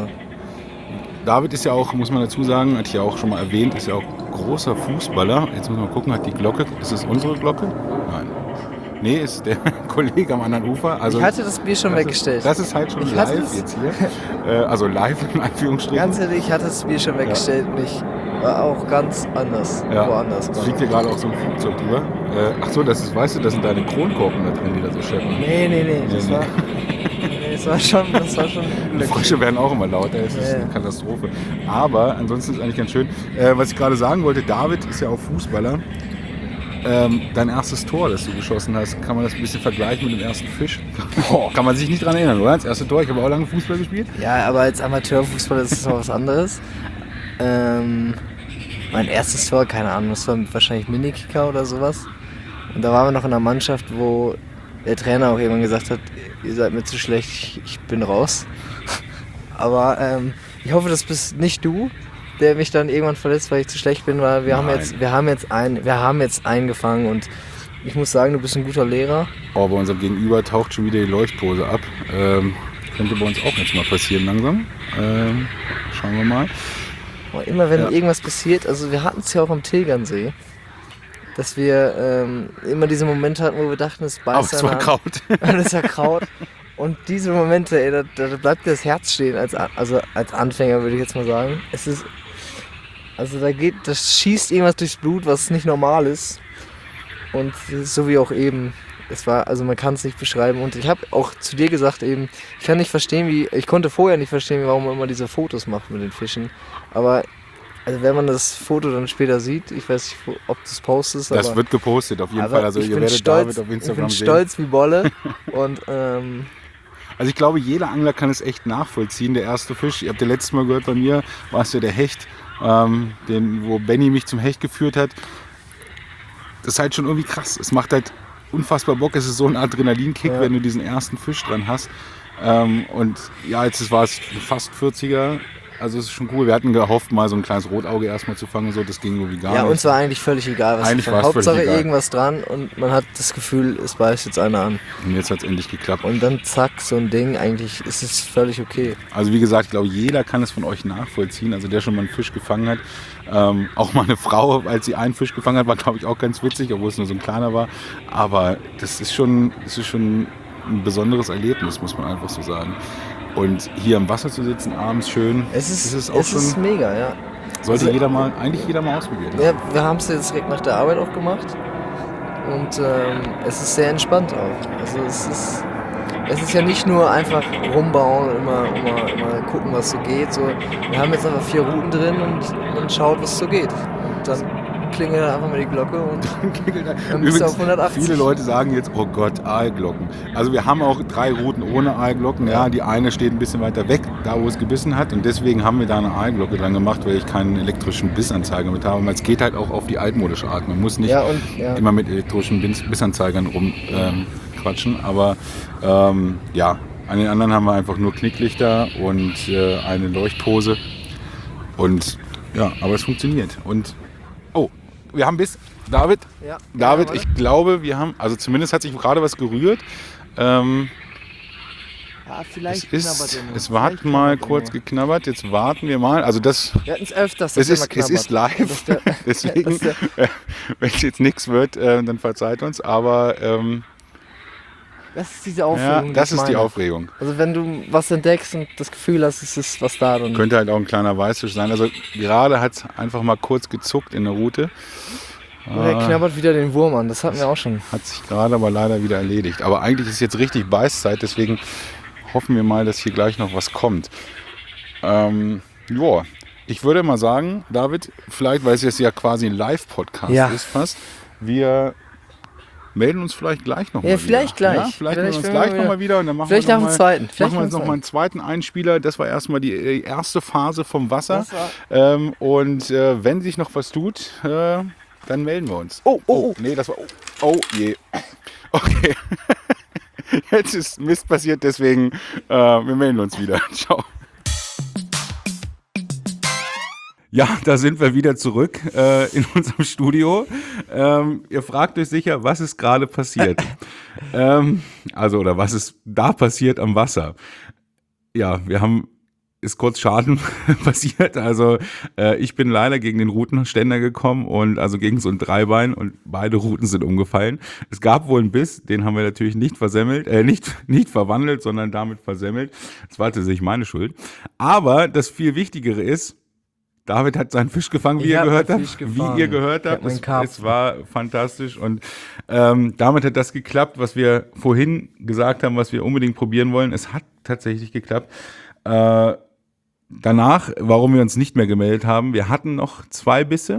David ist ja auch, muss man dazu sagen, hatte ich ja auch schon mal erwähnt, ist ja auch großer Fußballer. Jetzt muss man gucken, hat die Glocke, ist es unsere Glocke? Nein. Nee, ist der Kollege am anderen Ufer. Also, ich hatte das Bier schon das weggestellt. Ist, das ist halt schon ich live jetzt hier. äh, also live in Anführungsstrichen. Ganz ehrlich, ich hatte das Bier schon weggestellt. Ja. Ich war auch ganz anders. Ja. Woanders. Es fliegt hier gerade auch so ein Flugzeug drüber. Äh, ach so, das ist, weißt du, das sind deine Kronkorken da drin, die da so scheppern. Nee, nee, nee. Das, nee, war, nee, das war schon, das war schon Die Frösche werden auch immer lauter, es ist ja. eine Katastrophe. Aber ansonsten ist es eigentlich ganz schön. Äh, was ich gerade sagen wollte, David ist ja auch Fußballer. Ähm, dein erstes Tor, das du geschossen hast, kann man das ein bisschen vergleichen mit dem ersten Fisch? Oh, kann man sich nicht dran erinnern, oder? Das erste Tor, ich habe auch lange Fußball gespielt. Ja, aber als Amateurfußballer ist es noch was anderes. Ähm, mein erstes Tor, keine Ahnung, das war wahrscheinlich Minikicker oder sowas. Und da waren wir noch in einer Mannschaft, wo der Trainer auch irgendwann gesagt hat, ihr seid mir zu schlecht, ich, ich bin raus. Aber ähm, ich hoffe, das bist nicht du, der mich dann irgendwann verletzt, weil ich zu schlecht bin, weil wir Nein. haben jetzt, wir haben jetzt ein, wir haben jetzt eingefangen und ich muss sagen, du bist ein guter Lehrer. Oh, bei unserem Gegenüber taucht schon wieder die Leuchtpose ab. Ähm, könnte bei uns auch jetzt mal passieren langsam. Ähm, schauen wir mal. Aber immer wenn ja. irgendwas passiert, also wir hatten es ja auch am Tegernsee, dass wir ähm, immer diese Momente hatten, wo wir dachten, es beißt oh, es war Kraut. Es war Kraut. Und diese Momente, ey, da, da bleibt das Herz stehen, als, also als Anfänger würde ich jetzt mal sagen. Es ist, also da geht, das schießt irgendwas durchs Blut, was nicht normal ist. Und so wie auch eben, es war, also man kann es nicht beschreiben. Und ich habe auch zu dir gesagt eben, ich kann nicht verstehen, wie, ich konnte vorher nicht verstehen, warum man immer diese Fotos macht mit den Fischen. Aber also wenn man das Foto dann später sieht, ich weiß nicht, ob du es postest. Das aber, wird gepostet, auf jeden Fall. Also ihr werdet stolz, David auf Instagram ich bin sehen. stolz wie Bolle. Und ähm, also ich glaube, jeder Angler kann es echt nachvollziehen. Der erste Fisch, ihr habt ja letztes Mal gehört, bei mir war es ja der Hecht, ähm, den, wo Benny mich zum Hecht geführt hat. Das ist halt schon irgendwie krass. Es macht halt unfassbar Bock. Es ist so ein Adrenalinkick, ja. wenn du diesen ersten Fisch dran hast. Ähm, und ja, jetzt war es fast vierziger. Also es ist schon cool. Wir hatten gehofft, mal so ein kleines Rotauge erstmal zu fangen und so. Das ging irgendwie gar ja, nicht. Ja, uns war eigentlich völlig egal, was eigentlich war. Hauptsache irgendwas dran und man hat das Gefühl, es beißt jetzt einer an. Und jetzt hat es endlich geklappt. Und dann zack, so ein Ding. Eigentlich ist es völlig okay. Also wie gesagt, ich glaube, jeder kann es von euch nachvollziehen. Also der schon mal einen Fisch gefangen hat. Ähm, auch mal eine Frau, als sie einen Fisch gefangen hat, war glaube ich auch ganz witzig, obwohl es nur so ein kleiner war. Aber das ist schon, das ist schon ein besonderes Erlebnis, muss man einfach so sagen. Und hier im Wasser zu sitzen, abends schön, es ist, ist auch es schon, ist mega, ja. Sollte also, jeder mal, eigentlich jeder mal ausprobieren. Ja, wir haben es jetzt direkt nach der Arbeit auch gemacht. Und ähm, es ist sehr entspannt auch. Also es ist, es ist ja nicht nur einfach rumbauen und immer, immer, immer gucken, was so geht. So, wir haben jetzt einfach vier Routen drin und man schaut, was so geht. Und dann klingelt einfach mal die Glocke und dann bist du auf hundertachtzig. Viele Leute sagen jetzt, oh Gott, Aalglocken. Also wir haben auch drei Routen ohne Aalglocken. Ja, die eine steht ein bisschen weiter weg, da wo es gebissen hat. Und deswegen haben wir da eine Aalglocke dran gemacht, weil ich keinen elektrischen Bissanzeiger mit habe. Es geht halt auch auf die altmodische Art. Man muss nicht ja, und, ja. immer mit elektrischen Bissanzeigern rum, ähm, quatschen. Aber ähm, ja, an den anderen haben wir einfach nur Knicklichter und äh, eine Leuchtpose. Und ja, aber es funktioniert. Und oh, wir haben bis David, Ja. David, Ja, ich glaube, wir haben, also zumindest hat sich gerade was gerührt. Ähm, ja, es vielleicht ist, es hat mal kurz geknabbert, jetzt warten wir mal. Also das, Wir hatten es öfters, es dass ist, immer es ist knabbert. live, Das ist der- deswegen, das ist äh, wenn es jetzt nichts wird, äh, dann verzeiht uns. Aber ähm, Das ist diese ja, Aufregung. das ich ist die meine. Aufregung. Also wenn du was entdeckst und das Gefühl hast, es ist was da, dann Könnte halt auch ein kleiner Weißfisch sein. Also gerade hat es einfach mal kurz gezuckt in der Route. oder er knabbert wieder den Wurm an. Das hatten wir auch schon. Hat sich gerade aber leider wieder erledigt. Aber eigentlich ist jetzt richtig Beißzeit, deswegen hoffen wir mal, dass hier gleich noch was kommt. Ähm, ja, ich würde mal sagen, David, vielleicht, weil es jetzt ja quasi ein Live-Podcast Ja. ist fast, wir melden uns vielleicht gleich nochmal Ja, wieder. vielleicht gleich. Ja, vielleicht, Vielleicht melden wir uns wenn gleich wir nochmal wieder und dann machen Vielleicht wir nach noch dem mal, zweiten. Vielleicht machen wir nach jetzt dem nochmal einen zweiten Einspieler. Das war erstmal die äh, erste Phase vom Wasser. Das war- Ähm, und äh, wenn sich noch was tut, äh, dann melden wir uns. Oh, oh, oh. Nee, das war. Oh, oh je. Okay. Jetzt ist Mist passiert, deswegen äh, wir melden uns wieder. Ciao. Ja, da sind wir wieder zurück äh, in unserem Studio. Ähm, ihr fragt euch sicher, was ist gerade passiert? ähm, also, oder was ist da passiert am Wasser? Ja, wir haben, ist kurz Schaden passiert. Also, äh, ich bin leider gegen den Rutenständer gekommen und also gegen so ein Dreibein und beide Ruten sind umgefallen. Es gab wohl einen Biss, den haben wir natürlich nicht versemmelt, äh, nicht, nicht verwandelt, sondern damit versemmelt. Das war tatsächlich meine Schuld. Aber das viel Wichtigere ist, David hat seinen Fisch gefangen, wie Ich ihr hab gehört meinen habt. Fisch Wie gefangen. ihr gehört Ich habt. hab meinen Es, Karpfen. es war fantastisch. Und ähm, damit hat das geklappt, was wir vorhin gesagt haben, was wir unbedingt probieren wollen. Es hat tatsächlich geklappt. Äh, danach, warum wir uns nicht mehr gemeldet haben, wir hatten noch zwei Bisse.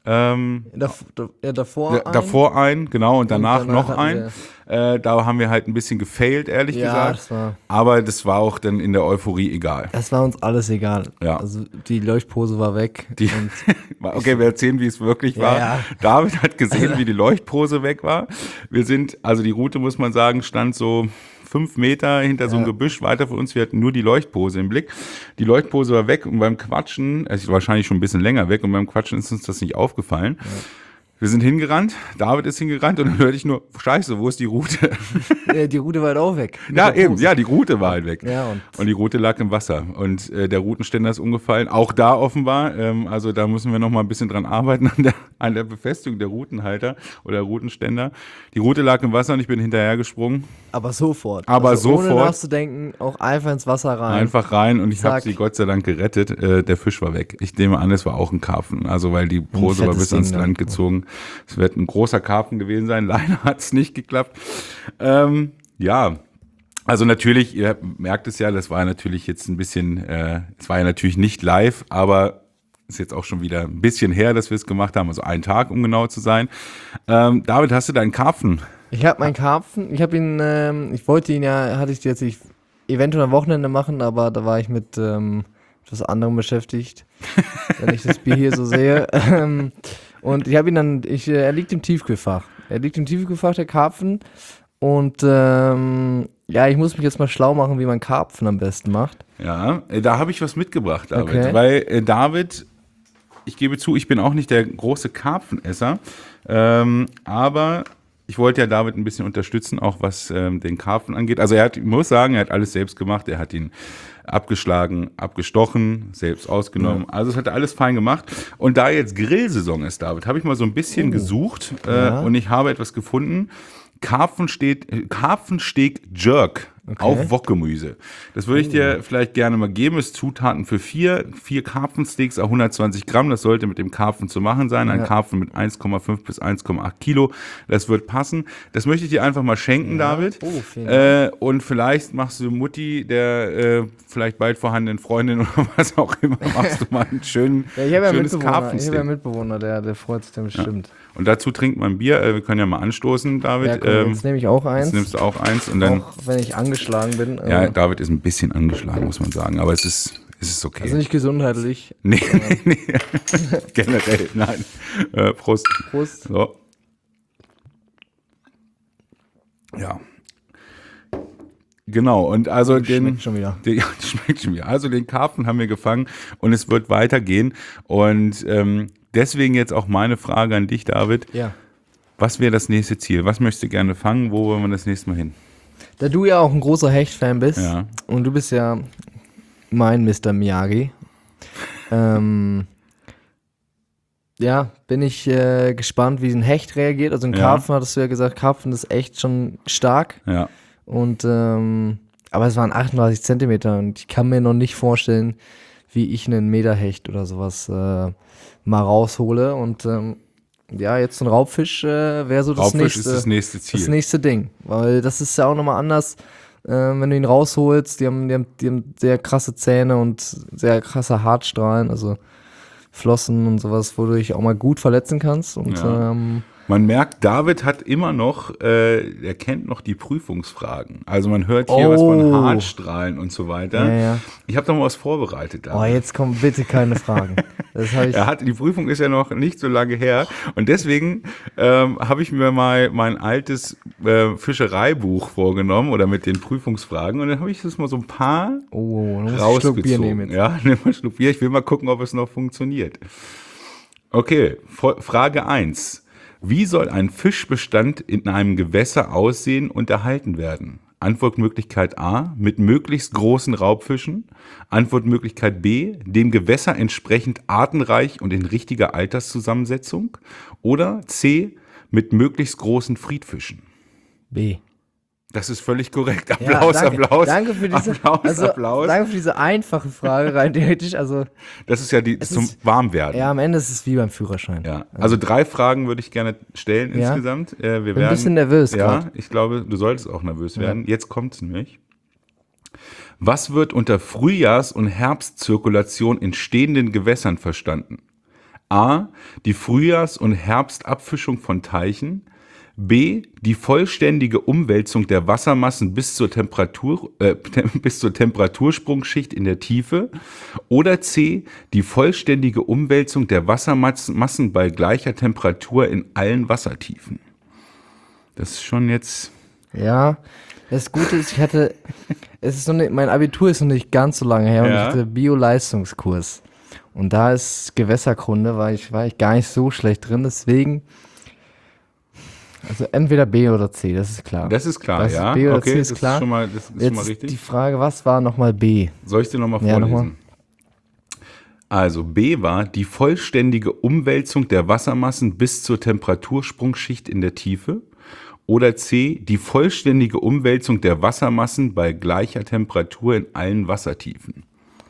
Ähm, Dav ja, davor. da- ein. davor ein, genau, und danach, danach noch hatten ein. Äh, da haben wir halt ein bisschen gefailt, ehrlich Ja, gesagt. das war, Aber das war auch dann in der Euphorie egal. das war uns alles egal. Ja. Also die Leuchtpose war weg. Die, und okay, wir erzählen, wie es wirklich Ja, war. ja. David hat gesehen, wie die Leuchtpose weg war. Wir sind, also die Route, muss man sagen, stand so fünf Meter hinter so einem Ja. Gebüsch weiter von uns. Wir hatten nur die Leuchtpose im Blick. Die Leuchtpose war weg und beim Quatschen, also wahrscheinlich schon ein bisschen länger weg und beim Quatschen ist uns das nicht aufgefallen. Wir sind hingerannt, David ist hingerannt und dann hörte ich nur, scheiße, wo ist die Route? äh, die Route war halt auch weg. Mit Ja, der eben, Pose. ja, die Route war halt weg. Ja, und Und die Route lag im Wasser und äh, der Routenständer ist umgefallen, auch da offenbar. Ähm, also da müssen wir noch mal ein bisschen dran arbeiten an der, an der Befestigung der Routenhalter oder Routenständer. Die Route lag im Wasser und ich bin hinterher gesprungen, aber sofort. Aber also Ohne sofort. nachzudenken, auch einfach ins Wasser rein. einfach rein und ich habe Zack. sie Gott sei Dank gerettet. Äh, der Fisch war weg. Ich nehme an, es war auch ein Karpfen, also weil die Pose war fettes bis ans Ding, ne? Land gezogen. Es wird ein großer Karpfen gewesen sein. Leider hat es nicht geklappt. Ähm, ja. Also natürlich, ihr merkt es ja, das war natürlich jetzt ein bisschen, äh, es war ja natürlich nicht live, aber ist jetzt auch schon wieder ein bisschen her, dass wir es gemacht haben, also einen Tag, um genau zu sein. Ähm, David, hast du deinen Karpfen? Ich habe meinen Karpfen, ich habe ihn, ähm, ich wollte ihn ja, hatte ich jetzt ich, eventuell am Wochenende machen, aber da war ich mit ähm, etwas anderem beschäftigt, wenn ich das Bier hier so sehe. Ähm, und ich habe ihn dann, ich, äh, er liegt im Tiefkühlfach. Er liegt im Tiefkühlfach, der Karpfen. Und ähm, ja, ich muss mich jetzt mal schlau machen, wie man Karpfen am besten macht. Ja, äh, da habe ich was mitgebracht, David. Okay. Weil äh, David, ich gebe zu, ich bin auch nicht der große Karpfenesser, ähm, aber ich wollte ja David ein bisschen unterstützen, auch was ähm, den Karpfen angeht. Also er hat, ich muss sagen, er hat alles selbst gemacht. Er hat ihn abgeschlagen, abgestochen, selbst ausgenommen. Ja. Also es hat er alles fein gemacht. Und da jetzt Grillsaison ist, David, habe ich mal so ein bisschen Oh. gesucht äh, Ja. und ich habe etwas gefunden. Karpfensteak, äh, Karpfensteak Jerk Okay. auf Wokgemüse. Das würde ich dir vielleicht gerne mal geben. Es Zutaten für vier, vier Karpfensteaks, auch hundertzwanzig Gramm. Das sollte mit dem Karpfen zu machen sein. Ein Ja. Karpfen mit eins Komma fünf bis eins Komma acht Kilo. Das wird passen. Das möchte ich dir einfach mal schenken, Ja. David. Oh, vielen äh, und vielleicht machst du Mutti, der äh, vielleicht bald vorhandenen Freundin oder was auch immer, machst du mal einen schönen, Ja, ich habe ja einen schönes Mitbewohner, ich habe ja Karpfensteak. einen Mitbewohner, der, der freut sich dann bestimmt. Und dazu trinkt man Bier. Äh, wir können ja mal anstoßen, David. Ja, komm, ähm, jetzt nehme ich auch eins, jetzt nimmst du auch eins und dann. auch wenn ich angeschlagen bin. Ja, äh, David ist ein bisschen angeschlagen, muss man sagen, aber es ist, es ist okay. Also nicht gesundheitlich. nee, nee, nee. Generell, nein. Äh, Prost. Prost. So. Ja, Genau, und also den, Schmeckt schon wieder. Den, ja, das schmeckt schon wieder. Also den Karpfen haben wir gefangen und es wird weitergehen. Und ähm, deswegen jetzt auch meine Frage an dich, David. Ja. Was wäre das nächste Ziel? Was möchtest du gerne fangen? Wo wollen wir das nächste Mal hin? Da du ja auch ein großer Hecht-Fan bist Ja. und du bist ja mein Mister Miyagi, ähm, ja, bin ich äh, gespannt, wie ein Hecht reagiert. Also ein Ja. Karpfen, hattest du ja gesagt, Karpfen ist echt schon stark. Ja. Und ähm, aber es waren achtunddreißig Zentimeter und ich kann mir noch nicht vorstellen, wie ich einen Meterhecht oder sowas äh, mal raushole. Und ähm, ja, jetzt so ein Raubfisch äh, wäre so das Raubfisch nächste, ist das nächste Ziel. das nächste Ding. Weil das ist ja auch nochmal anders, äh, wenn du ihn rausholst. Die haben, die, haben, die haben sehr krasse Zähne und sehr krasse Hartstrahlen, also Flossen und sowas, wo du dich auch mal gut verletzen kannst. Und Ja. ähm, Man merkt, David hat immer noch, äh, er kennt noch die Prüfungsfragen. Also man hört hier Oh. was von Hartstrahlen und so weiter. Ja, ja. Ich habe da mal was vorbereitet, David. oh, jetzt kommen bitte keine Fragen. Das habe ich. Er hat, die Prüfung ist ja noch nicht so lange her und deswegen ähm, habe ich mir mal mein altes äh, Fischereibuch vorgenommen oder mit den Prüfungsfragen und dann habe ich das mal so ein paar Oh, dann muss ich einen Schluck Bier nehmen rausgezogen. jetzt. Ja, nimm mal einen Schluck Bier. Ich will mal gucken, ob es noch funktioniert. Okay, Fo- Frage eins. Wie soll ein Fischbestand in einem Gewässer aussehen und erhalten werden? Antwortmöglichkeit A, mit möglichst großen Raubfischen. Antwortmöglichkeit B, dem Gewässer entsprechend artenreich und in richtiger Alterszusammensetzung. Oder C, mit möglichst großen Friedfischen. B. Das ist völlig korrekt. Applaus, ja, danke. Applaus. Danke für diese, Applaus, also, Applaus. Danke für diese einfache Frage rein theoretisch. Also Das ist ja die Es zum ist- Warmwerden. ja, am Ende ist es wie beim Führerschein. Ja, also drei Fragen würde ich gerne stellen Ja. insgesamt. Äh, wir Bin ein werden, bisschen nervös Ja, grad. ich glaube, du solltest auch nervös werden. Jetzt kommt es nämlich. Was wird unter Frühjahrs- und Herbstzirkulation in stehenden Gewässern verstanden? A, die Frühjahrs- und Herbstabfischung von Teichen. B, die vollständige Umwälzung der Wassermassen bis zur Temperatur, äh, tem- bis zur Temperatursprungschicht in der Tiefe. Oder C, die vollständige Umwälzung der Wassermassen bei gleicher Temperatur in allen Wassertiefen. Das ist schon jetzt. Ja, das Gute ist, ich hatte, es ist noch nicht, mein Abitur ist noch nicht ganz so lange her und Ja. ich hatte Bio-Leistungskurs. Und da ist Gewässerkunde, war ich, war ich gar nicht so schlecht drin, deswegen, also entweder B oder C, das ist klar. Das ist klar, Das ist ja. B oder okay, C ist das klar. ist schon mal, das ist schon Jetzt mal ist richtig. die Frage, was war nochmal B? Soll ich dir nochmal Ja, vorlesen? noch mal. Also B war die vollständige Umwälzung der Wassermassen bis zur Temperatursprungschicht in der Tiefe. Oder C, die vollständige Umwälzung der Wassermassen bei gleicher Temperatur in allen Wassertiefen.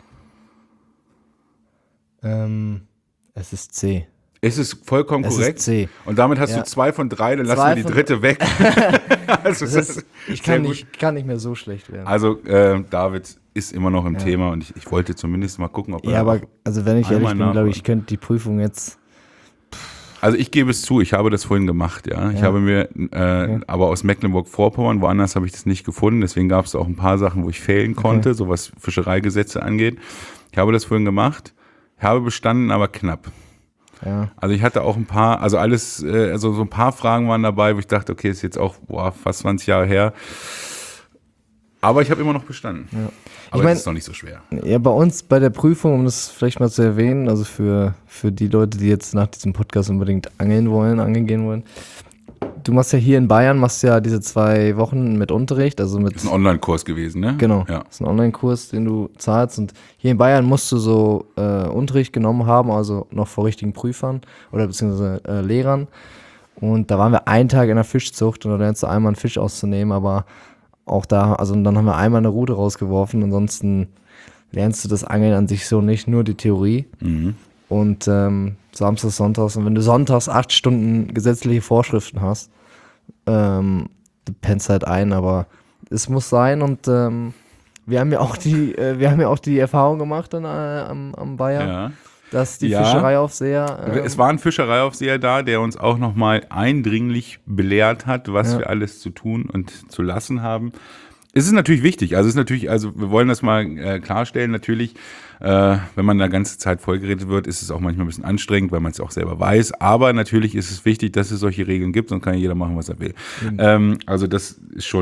Ähm, es ist C. Es ist vollkommen Es ist korrekt. C. Und damit hast Ja. du zwei von drei, dann lassen Zwei wir die von- dritte weg. also, Das das ist, ist ich sehr kann gut. nicht, kann nicht mehr so schlecht werden. Also äh, David ist immer noch im Thema und ich, ich wollte zumindest mal gucken, ob er Ja, aber auch- also wenn ich ehrlich einmal bin, glaube ich, nachholen. ich könnte die Prüfung jetzt. Also ich gebe es zu, ich habe das vorhin gemacht, ja. Ich Ja. habe mir, äh, aber aus Mecklenburg-Vorpommern, woanders habe ich das nicht gefunden, deswegen gab es auch ein paar Sachen, wo ich fehlen konnte, so was Fischereigesetze angeht. Ich habe das vorhin gemacht, habe bestanden, aber knapp. Ja. Also ich hatte auch ein paar, also alles, äh, also so ein paar Fragen waren dabei, wo ich dachte, okay, ist jetzt auch boah, fast zwanzig Jahre her. Aber ich habe immer noch bestanden. Ja. Aber Ich mein- es ist noch nicht so schwer. Ja, bei uns bei der Prüfung, um das vielleicht mal zu erwähnen, also für, für die Leute, die jetzt nach diesem Podcast unbedingt angeln wollen, angeln gehen wollen. Du machst ja hier in Bayern, machst ja diese zwei Wochen mit Unterricht, also mit, Das ist ein Online-Kurs gewesen, ne? genau, Ja. das ist ein Online-Kurs, den du zahlst und hier in Bayern musst du so äh, Unterricht genommen haben, also noch vor richtigen Prüfern oder beziehungsweise äh, Lehrern und da waren wir einen Tag in der Fischzucht und da lernst du einmal einen Fisch auszunehmen, aber auch da, also dann haben wir einmal eine Rute rausgeworfen, ansonsten lernst du das Angeln an sich so nicht, nur die Theorie. Mhm. Und ähm, samstags, sonntags, und wenn du sonntags acht Stunden gesetzliche Vorschriften hast, ähm, du pennst halt ein, aber es muss sein und ähm, wir haben ja auch die, äh, wir haben ja auch die Erfahrung gemacht dann, äh, am, am Bayern, Ja. dass die Ja. Fischereiaufseher ähm, Es war ein Fischereiaufseher da, der uns auch nochmal eindringlich belehrt hat, was Ja. wir alles zu tun und zu lassen haben. Es ist natürlich wichtig, also es ist natürlich, also wir wollen das mal äh, klarstellen, natürlich, äh, wenn man da ganze Zeit vollgeredet wird, ist es auch manchmal ein bisschen anstrengend, weil man es auch selber weiß, aber natürlich ist es wichtig, dass es solche Regeln gibt, sonst kann ja jeder machen, was er will. Ähm, also das ist schon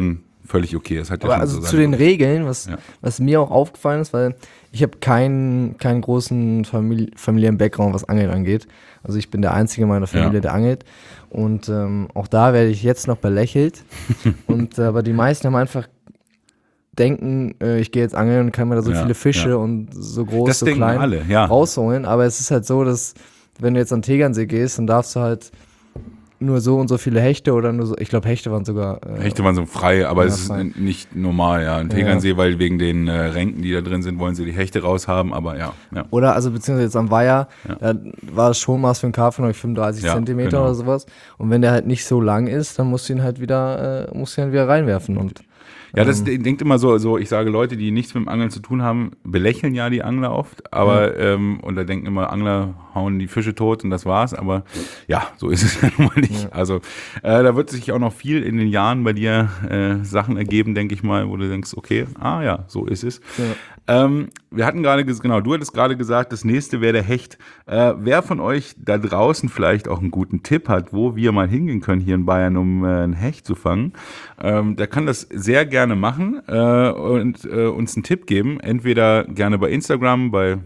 völlig okay. Das hat ja Aber schon also so zu seine den Gründe. Regeln, was, Ja. was mir auch aufgefallen ist, weil ich habe keinen, keinen großen Famili- familiären Background, was Angeln angeht. Also ich bin der Einzige in meiner Familie, Ja. der angelt. Und ähm, auch da werde ich jetzt noch belächelt. und äh, aber die meisten haben einfach denken, äh, ich gehe jetzt angeln und kann mir da so Ja, viele Fische ja. und so groß, Das so denken klein alle, ja. rausholen. Aber es ist halt so, dass wenn du jetzt an den Tegernsee gehst, dann darfst du halt nur so und so viele Hechte oder nur so, ich glaube Hechte waren sogar äh, Hechte waren so frei, aber Ja, es ist frei. n- nicht normal, ja. Ein Tegernsee, weil wegen den äh, Ränken, die da drin sind, wollen sie die Hechte raushaben, aber ja, ja. Oder, also beziehungsweise jetzt am Weiher, da war das Schonmaß für einen Karpfen, glaube ich, fünfunddreißig Ja, Zentimeter genau. oder sowas. Und wenn der halt nicht so lang ist, dann musst du ihn halt wieder, äh, musst du ihn wieder reinwerfen. Und Ja, das denkt immer so, so, ich sage, Leute, die nichts mit dem Angeln zu tun haben, belächeln ja die Angler oft, aber, ähm, und da denken immer, Angler hauen die Fische tot und das war's, aber ja, so ist es ja nun mal nicht. Also, äh, da wird sich auch noch viel in den Jahren bei dir äh, Sachen ergeben, denke ich mal, wo du denkst, okay, ah ja, so ist es. Ja. Ähm, wir hatten gerade, ges- genau, du hattest gerade gesagt, das nächste wäre der Hecht. Äh, wer von euch da draußen vielleicht auch einen guten Tipp hat, wo wir mal hingehen können hier in Bayern, um äh, einen Hecht zu fangen, ähm, der kann das sehr gerne machen äh, und äh, uns einen Tipp geben. Entweder gerne bei Instagram, bei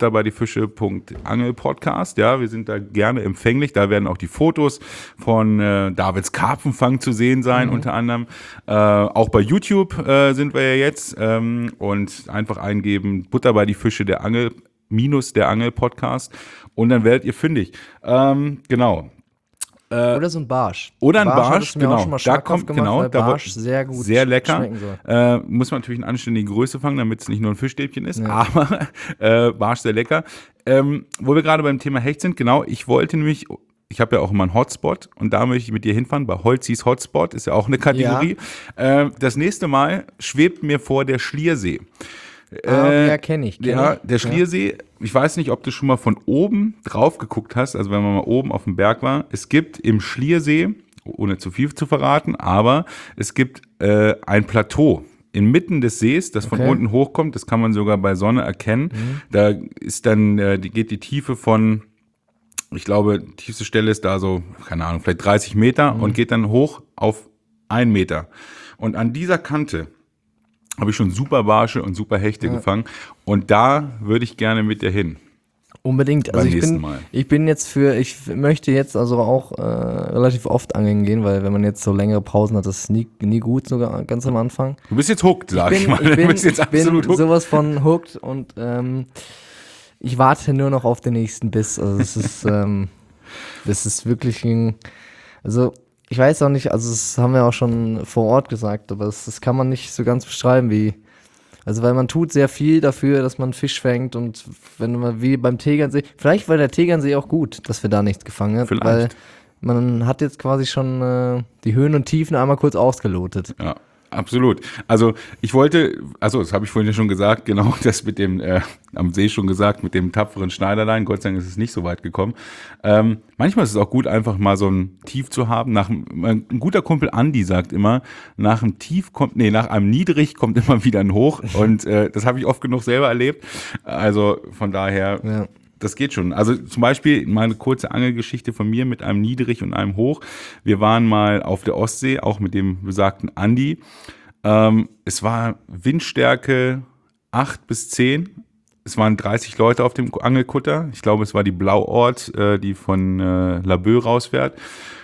butterbeidifische.angelpodcast, ja, wir sind da gerne empfänglich, da werden auch die Fotos von äh, Davids Karpfenfang zu sehen sein, unter anderem. Äh, auch bei YouTube äh, sind wir ja jetzt ähm, und einfach eingeben, Butter bei die Fische, der Angel, minus der Angel-Podcast und dann werdet ihr fündig. Ähm, genau. oder so ein Barsch. Oder ein hattest Barsch, du mir auch genau. schon mal Da schmackhaft kommt, gemacht, genau, weil da Barsch wird sehr gut sehr lecker. schmecken soll. Äh, muss man natürlich in anständige Größe fangen, damit es nicht nur ein Fischstäbchen ist, aber äh, Barsch sehr lecker. Ähm, wo wir gerade beim Thema Hecht sind, genau, ich wollte nämlich, ich habe ja auch immer einen Hotspot und da möchte ich mit dir hinfahren, bei Holzis Hotspot, ist ja auch eine Kategorie. Äh, das nächste Mal schwebt mir vor der Schliersee. Ah, Äh, ja, kenne ich. Kenn Ja, ich. der Schliersee, ich weiß nicht, ob du schon mal von oben drauf geguckt hast, also wenn man mal oben auf dem Berg war. Es gibt im Schliersee, ohne zu viel zu verraten, aber es gibt äh, ein Plateau inmitten des Sees, das von Okay. unten hochkommt. Das kann man sogar bei Sonne erkennen. Da ist dann, äh, die geht die Tiefe von, ich glaube, die tiefste Stelle ist da so, keine Ahnung, vielleicht dreißig Meter und geht dann hoch auf einen Meter. Und an dieser Kante habe ich schon super Barsche und super Hechte gefangen. Und da würde ich gerne mit dir hin. Unbedingt. Also Beim ich nächsten bin, Mal. ich bin jetzt für, ich möchte jetzt also auch äh, relativ oft angeln gehen, weil wenn man jetzt so längere Pausen hat, das ist nie, nie gut, sogar ganz am Anfang. Du bist jetzt hooked, sag ich, bin, mal. ich bin, du bist jetzt ich bin absolut hooked. sowas von hooked und ähm, ich warte nur noch auf den nächsten Biss. Also es ist, ähm, das ist wirklich ein, also ich weiß auch nicht, also das haben wir auch schon vor Ort gesagt, aber das, das kann man nicht so ganz beschreiben, wie, also weil man tut sehr viel dafür, dass man Fisch fängt und wenn man wie beim Tegernsee, vielleicht war der Tegernsee auch gut, dass wir da nichts gefangen haben, Vielleicht. weil man hat jetzt quasi schon äh, die Höhen und Tiefen einmal kurz ausgelotet. Ja, absolut. Also ich wollte, also das habe ich vorhin ja schon gesagt, genau das mit dem, äh, am See schon gesagt, mit dem tapferen Schneiderlein. Gott sei Dank ist es nicht so weit gekommen. Ähm, manchmal ist es auch gut, einfach mal so ein Tief zu haben. Nach, ein guter Kumpel Andi sagt immer, nach einem Tief kommt, nee, nach einem Niedrig kommt immer wieder ein Hoch. Und äh, das habe ich oft genug selber erlebt. Also von daher... Ja. Das geht schon. Also zum Beispiel mal eine kurze Angelgeschichte von mir mit einem Niedrig und einem Hoch. Wir waren mal auf der Ostsee, auch mit dem besagten Andi. Ähm, es war Windstärke acht bis zehn. Es waren dreißig Leute auf dem Angelkutter. Ich glaube, es war die Blauort, äh, die von äh, Laboe rausfährt.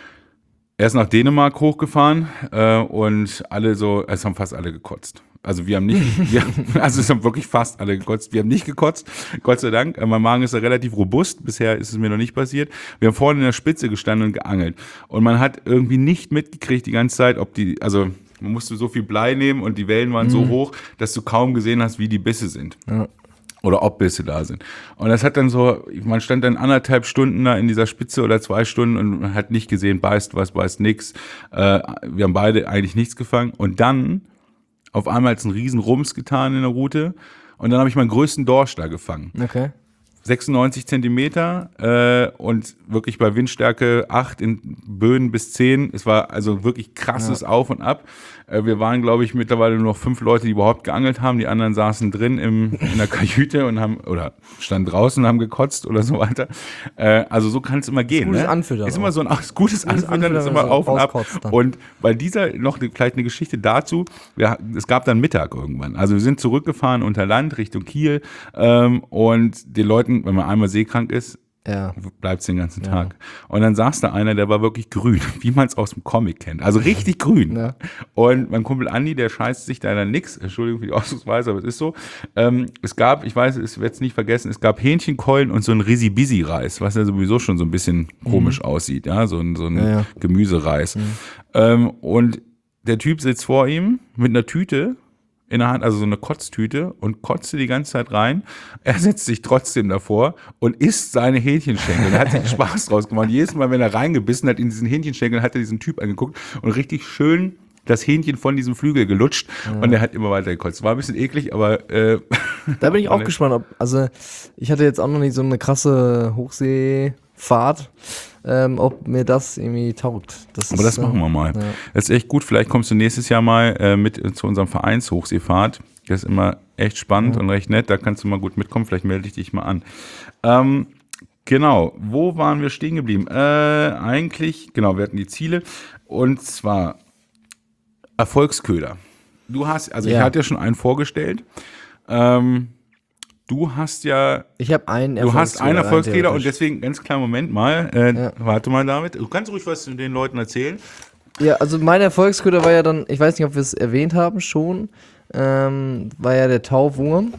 Er ist nach Dänemark hochgefahren äh, und alle so, es haben fast alle gekotzt. Also wir haben nicht, wir, also es haben wirklich fast alle gekotzt. Wir haben nicht gekotzt, Gott sei Dank. Mein Magen ist ja relativ robust. Bisher ist es mir noch nicht passiert. Wir haben vorne in der Spitze gestanden und geangelt. Und man hat irgendwie nicht mitgekriegt die ganze Zeit, ob die, also man musste so viel Blei nehmen und die Wellen waren so hoch, dass du kaum gesehen hast, wie die Bisse sind. Ja. Oder ob Bisse da sind. Und das hat dann so, man stand dann anderthalb Stunden da in dieser Spitze oder zwei Stunden und man hat nicht gesehen, beißt was, beißt nix. Äh, wir haben beide eigentlich nichts gefangen. Und dann auf einmal hat es einen riesen Rums getan in der Route und dann habe ich meinen größten Dorsch da gefangen. Okay. sechsundneunzig Zentimeter äh, und wirklich bei Windstärke acht in Böen bis zehn. Es war also wirklich krasses ja. Auf und Ab. Äh, wir waren, glaube ich, mittlerweile nur noch fünf Leute, die überhaupt geangelt haben. Die anderen saßen drin im, in der Kajüte und haben, oder standen draußen und haben gekotzt oder so weiter. Äh, also so kann es immer gehen. Gutes ne? Anfüttern. Ist immer so ein ach, gutes Anfüttern, ist immer so auf und ab. Dann. Und bei dieser, noch eine, vielleicht eine Geschichte dazu, wir, es gab dann Mittag irgendwann. Also wir sind zurückgefahren unter Land Richtung Kiel ähm, und den Leuten, wenn man einmal seekrank ist, ja. bleibt es den ganzen Tag. Ja. Und dann saß da einer, der war wirklich grün, wie man es aus dem Comic kennt. Also richtig grün. Ja. Und mein Kumpel Andi, der scheißt sich da dann nix. Entschuldigung für die Ausdrucksweise, aber es ist so. Ähm, es gab, ich weiß, ich werde es nicht vergessen, es gab Hähnchenkeulen und so ein Risi-Bisi-Reis, was ja sowieso schon so ein bisschen mhm. komisch aussieht. Ja, so ein, so ein ja, ja. Gemüsereis. Mhm. Ähm, und der Typ sitzt vor ihm mit einer Tüte in der Hand, also so eine Kotztüte, und kotzte die ganze Zeit rein. Er setzt sich trotzdem davor und isst seine Hähnchenschenkel. Er hat sich Spaß draus gemacht. Jedes Mal, wenn er reingebissen hat in diesen Hähnchenschenkel, hat er diesen Typ angeguckt und richtig schön das Hähnchen von diesem Flügel gelutscht ja. und er hat immer weiter gekotzt. War ein bisschen eklig, aber äh, da bin ich auch gespannt. Ob, also ich hatte jetzt auch noch nicht so eine krasse Hochseefahrt. Ähm, ob mir das irgendwie taugt. Das Aber ist, das machen wir mal. Ja. Das ist echt gut. Vielleicht kommst du nächstes Jahr mal äh, mit zu unserem Vereins-Hochseefahrt. Das ist immer echt spannend ja. und recht nett. Da kannst du mal gut mitkommen. Vielleicht melde ich dich mal an. Ähm, genau. Wo waren wir stehen geblieben? Äh, eigentlich, genau, wir hatten die Ziele. Und zwar Erfolgsköder. Du hast, also ja. ich hatte ja schon einen vorgestellt. Ähm, Du hast ja, ich habe einen du hast einen Erfolgsköder und deswegen ganz kleinen Moment mal, äh, ja. warte mal damit. Du kannst ruhig was den Leuten erzählen. Ja, also mein Erfolgsköder war ja dann, ich weiß nicht, ob wir es erwähnt haben schon, ähm, war ja der Tauwurm,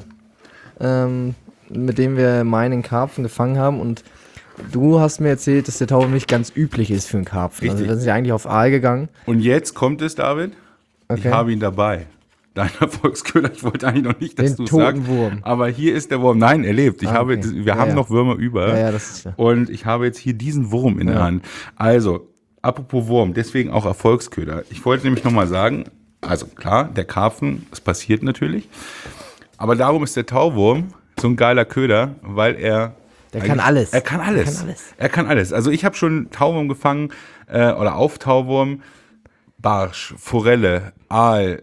ähm, mit dem wir meinen Karpfen gefangen haben, und du hast mir erzählt, dass der Tauwurm nicht ganz üblich ist für einen Karpfen. Richtig. Also wir sind ja eigentlich auf Aal gegangen. Und jetzt kommt es, David, okay. Ich habe ihn dabei. Dein Erfolgsköder, ich wollte eigentlich noch nicht, dass du es sagst. Wurm. Aber hier ist der Wurm. Nein, er lebt. Ich ah, okay. habe, wir ja, haben ja. noch Würmer über. Ja, ja, das ist ja. Und ich habe jetzt hier diesen Wurm in ja. der Hand. Also, apropos Wurm, deswegen auch Erfolgsköder. Ich wollte nämlich nochmal sagen, also klar, der Karpfen, das passiert natürlich. Aber darum ist der Tauwurm so ein geiler Köder, weil er... Der kann alles. Er kann alles. Er kann alles. Er kann alles. Also ich habe schon Tauwurm gefangen äh, oder auf Tauwurm, Barsch, Forelle, Aal,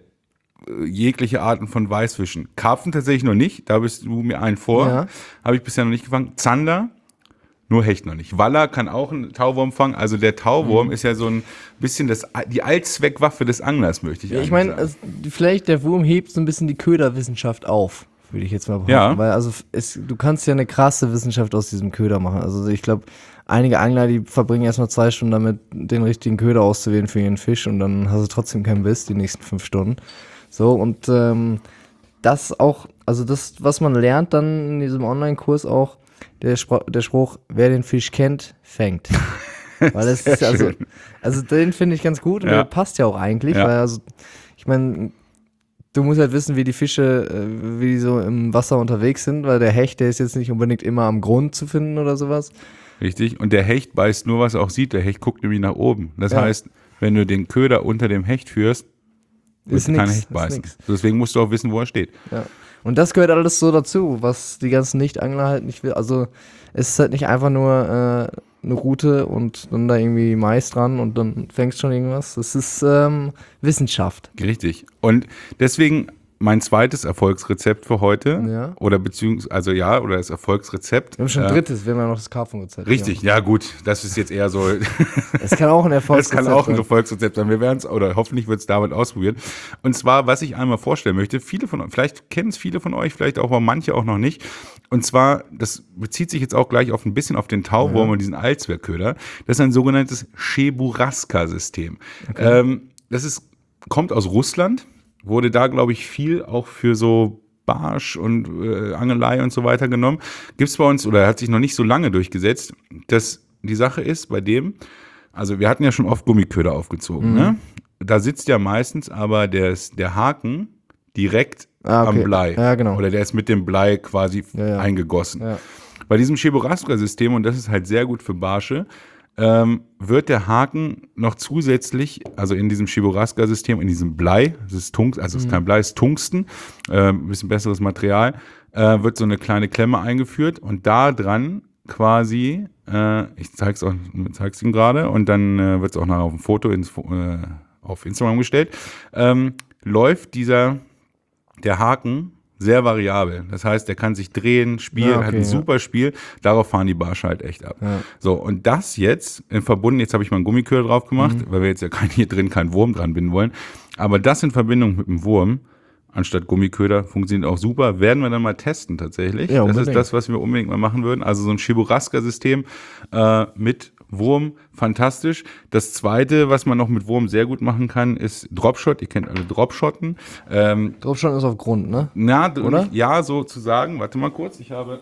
jegliche Arten von Weißfischen. Karpfen tatsächlich noch nicht, da bist du mir einen vor. Ja. Habe ich bisher noch nicht gefangen. Zander, nur Hecht noch nicht. Waller kann auch einen Tauwurm fangen. Also der Tauwurm mhm. ist ja so ein bisschen das, die Allzweckwaffe des Anglers, möchte ich ja, eigentlich ich mein, sagen. Also, vielleicht der Wurm hebt so ein bisschen die Köderwissenschaft auf, würde ich jetzt mal behaupten. Ja. Weil also es, du kannst ja eine krasse Wissenschaft aus diesem Köder machen. Also ich glaube, einige Angler, die verbringen erstmal zwei Stunden damit, den richtigen Köder auszuwählen für ihren Fisch, und dann hast du trotzdem keinen Biss die nächsten fünf Stunden. So, und ähm, das auch, also das, was man lernt dann in diesem Online-Kurs auch, der, Spr- der Spruch, wer den Fisch kennt, fängt. Weil das ist also, schön. also den finde ich ganz gut und ja. der passt ja auch eigentlich, ja. weil also, ich meine, du musst halt wissen, wie die Fische, wie die so im Wasser unterwegs sind, weil der Hecht, der ist jetzt nicht unbedingt immer am Grund zu finden oder sowas. Richtig, und der Hecht beißt nur, was er auch sieht, der Hecht guckt nämlich nach oben. Das ja. heißt, wenn du den Köder unter dem Hecht führst, ist kein Hecht beißen. Deswegen musst du auch wissen, wo er steht. Ja. Und das gehört alles so dazu, was die ganzen Nicht-Angler halt nicht will. Also es ist halt nicht einfach nur äh, eine Route und dann da irgendwie Mais dran und dann fängst schon irgendwas. Das ist ähm, Wissenschaft. Richtig. Und deswegen mein zweites Erfolgsrezept für heute. Ja. Oder beziehungsweise, also ja, oder das Erfolgsrezept. Wir haben schon ein drittes, wir haben ja noch das Karpfenrezept. Richtig, ja. ja gut, das ist jetzt eher so. Es kann auch ein Erfolgsrezept sein. Es kann auch ein Erfolgsrezept sein. Wir werden es, oder hoffentlich wird es damit ausprobieren. Und zwar, was ich einmal vorstellen möchte, viele von euch, vielleicht kennen es viele von euch, vielleicht auch, aber manche auch noch nicht. Und zwar, das bezieht sich jetzt auch gleich auf ein bisschen auf den Tauwurm ja. und diesen Allzweckköder. Das ist ein sogenanntes Cheburaska-System. Okay. Ähm, das ist, kommt aus Russland. Wurde da, glaube ich, viel auch für so Barsch und äh, Angelei und so weiter genommen. Gibt's bei uns, oder hat sich noch nicht so lange durchgesetzt, dass die Sache ist bei dem, also wir hatten ja schon oft Gummiköder aufgezogen, mhm. ne? Da sitzt ja meistens aber der, der Haken direkt ah, okay. am Blei. Ja, genau. Oder der ist mit dem Blei quasi ja, ja. eingegossen. Ja. Bei diesem Cheburaska-System, und das ist halt sehr gut für Barsche, Ähm, wird der Haken noch zusätzlich, also in diesem Cheburaska-System, in diesem Blei, das ist Tungsten, also es ist kein Blei, es ist Tungsten, äh, ein bisschen besseres Material, äh, wird so eine kleine Klemme eingeführt und da dran quasi, äh, ich zeig's auch, zeig's ihm gerade und dann äh, wird es auch nachher auf ein Foto ins, äh, auf Instagram gestellt, ähm, läuft dieser, der Haken sehr variabel. Das heißt, der kann sich drehen, spielen, Ja, okay, hat ein ja. super Spiel. Darauf fahren die Barsche halt echt ab. Ja. So, und das jetzt in Verbindung, jetzt habe ich mal einen Gummiköder drauf gemacht, Mhm. weil wir jetzt ja kein, hier drin keinen Wurm dran binden wollen. Aber das in Verbindung mit dem Wurm, anstatt Gummiköder, funktioniert auch super. Werden wir dann mal testen tatsächlich. Ja, das ist unbedingt. das, was wir unbedingt mal machen würden. Also so ein Chiburaska-System äh, mit Wurm, fantastisch. Das zweite, was man noch mit Wurm sehr gut machen kann, ist Dropshot. Ihr kennt alle Dropshotten. Ähm, Draufschauen ist auf Grund, ne? na, Oder? ja, sozusagen. Warte mal kurz, ich habe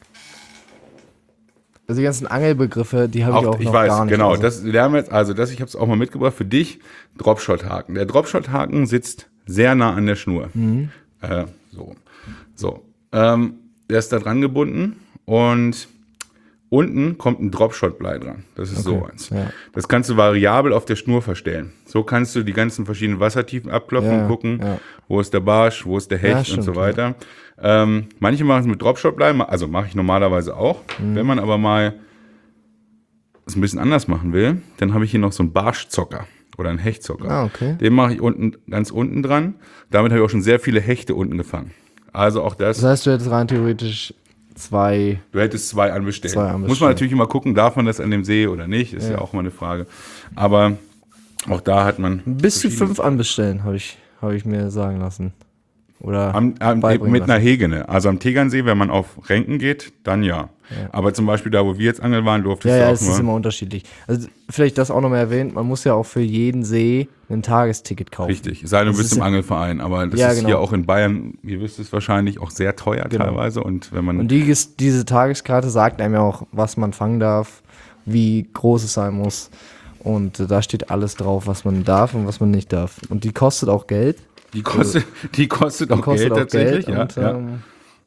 Also die ganzen Angelbegriffe, die habe ich auch, auch ich noch weiß, gar nicht. genau, also. das lernen wir jetzt, also das, ich habe es auch mal mitgebracht für dich, Dropshot-Haken. Der Dropshot-Haken sitzt sehr nah an der Schnur. Mhm. Äh, so, so. Ähm, der ist da dran gebunden und unten kommt ein Dropshot-Blei dran. Das ist so Okay, eins. ja. Das kannst du variabel auf der Schnur verstellen. So kannst du die ganzen verschiedenen Wassertiefen abklopfen Ja, und gucken, ja. wo ist der Barsch, wo ist der Hecht Ja, und stimmt, so weiter. Ähm, manche machen es mit Dropshot-Blei, also mache ich normalerweise auch. Mhm. Wenn man aber mal es ein bisschen anders machen will, dann habe ich hier noch so einen Barschzocker oder einen Hechtzocker. Ah, okay. Den mache ich unten, ganz unten dran. Damit habe ich auch schon sehr viele Hechte unten gefangen. Also auch das, Das heißt, du hättest rein theoretisch zwei. du hättest zwei anbestellen. Zwei anbestellen. Muss man natürlich immer gucken, darf man das an dem See oder nicht, ist ja, Ja. auch mal eine Frage. Aber auch da hat man Bis zu verschiedene- fünf anbestellen, habe ich, hab ich mir sagen lassen. Oder Am, am, beibringen mit einer lassen. Hägene. Also am Tegernsee, wenn man auf Renken geht, dann ja. Ja. Aber zum Beispiel da, wo wir jetzt angeln waren, durftest Ja, du ja, auch es nur. ist immer unterschiedlich. Also vielleicht das auch noch mal erwähnt, man muss ja auch für jeden See ein Tagesticket kaufen. Richtig, es sei denn, du Das bist ist im ja- Angelverein. Aber das Ja, ist genau. hier auch in Bayern, ihr wisst es wahrscheinlich, auch sehr teuer Genau. teilweise. Und wenn man Und die, diese Tageskarte sagt einem ja auch, was man fangen darf, wie groß es sein muss. Und äh, da steht alles drauf, was man darf und was man nicht darf. Und die kostet auch Geld. die kostet, die kostet Die auch kostet Geld auch tatsächlich. Geld. ja, Und, ja. ähm,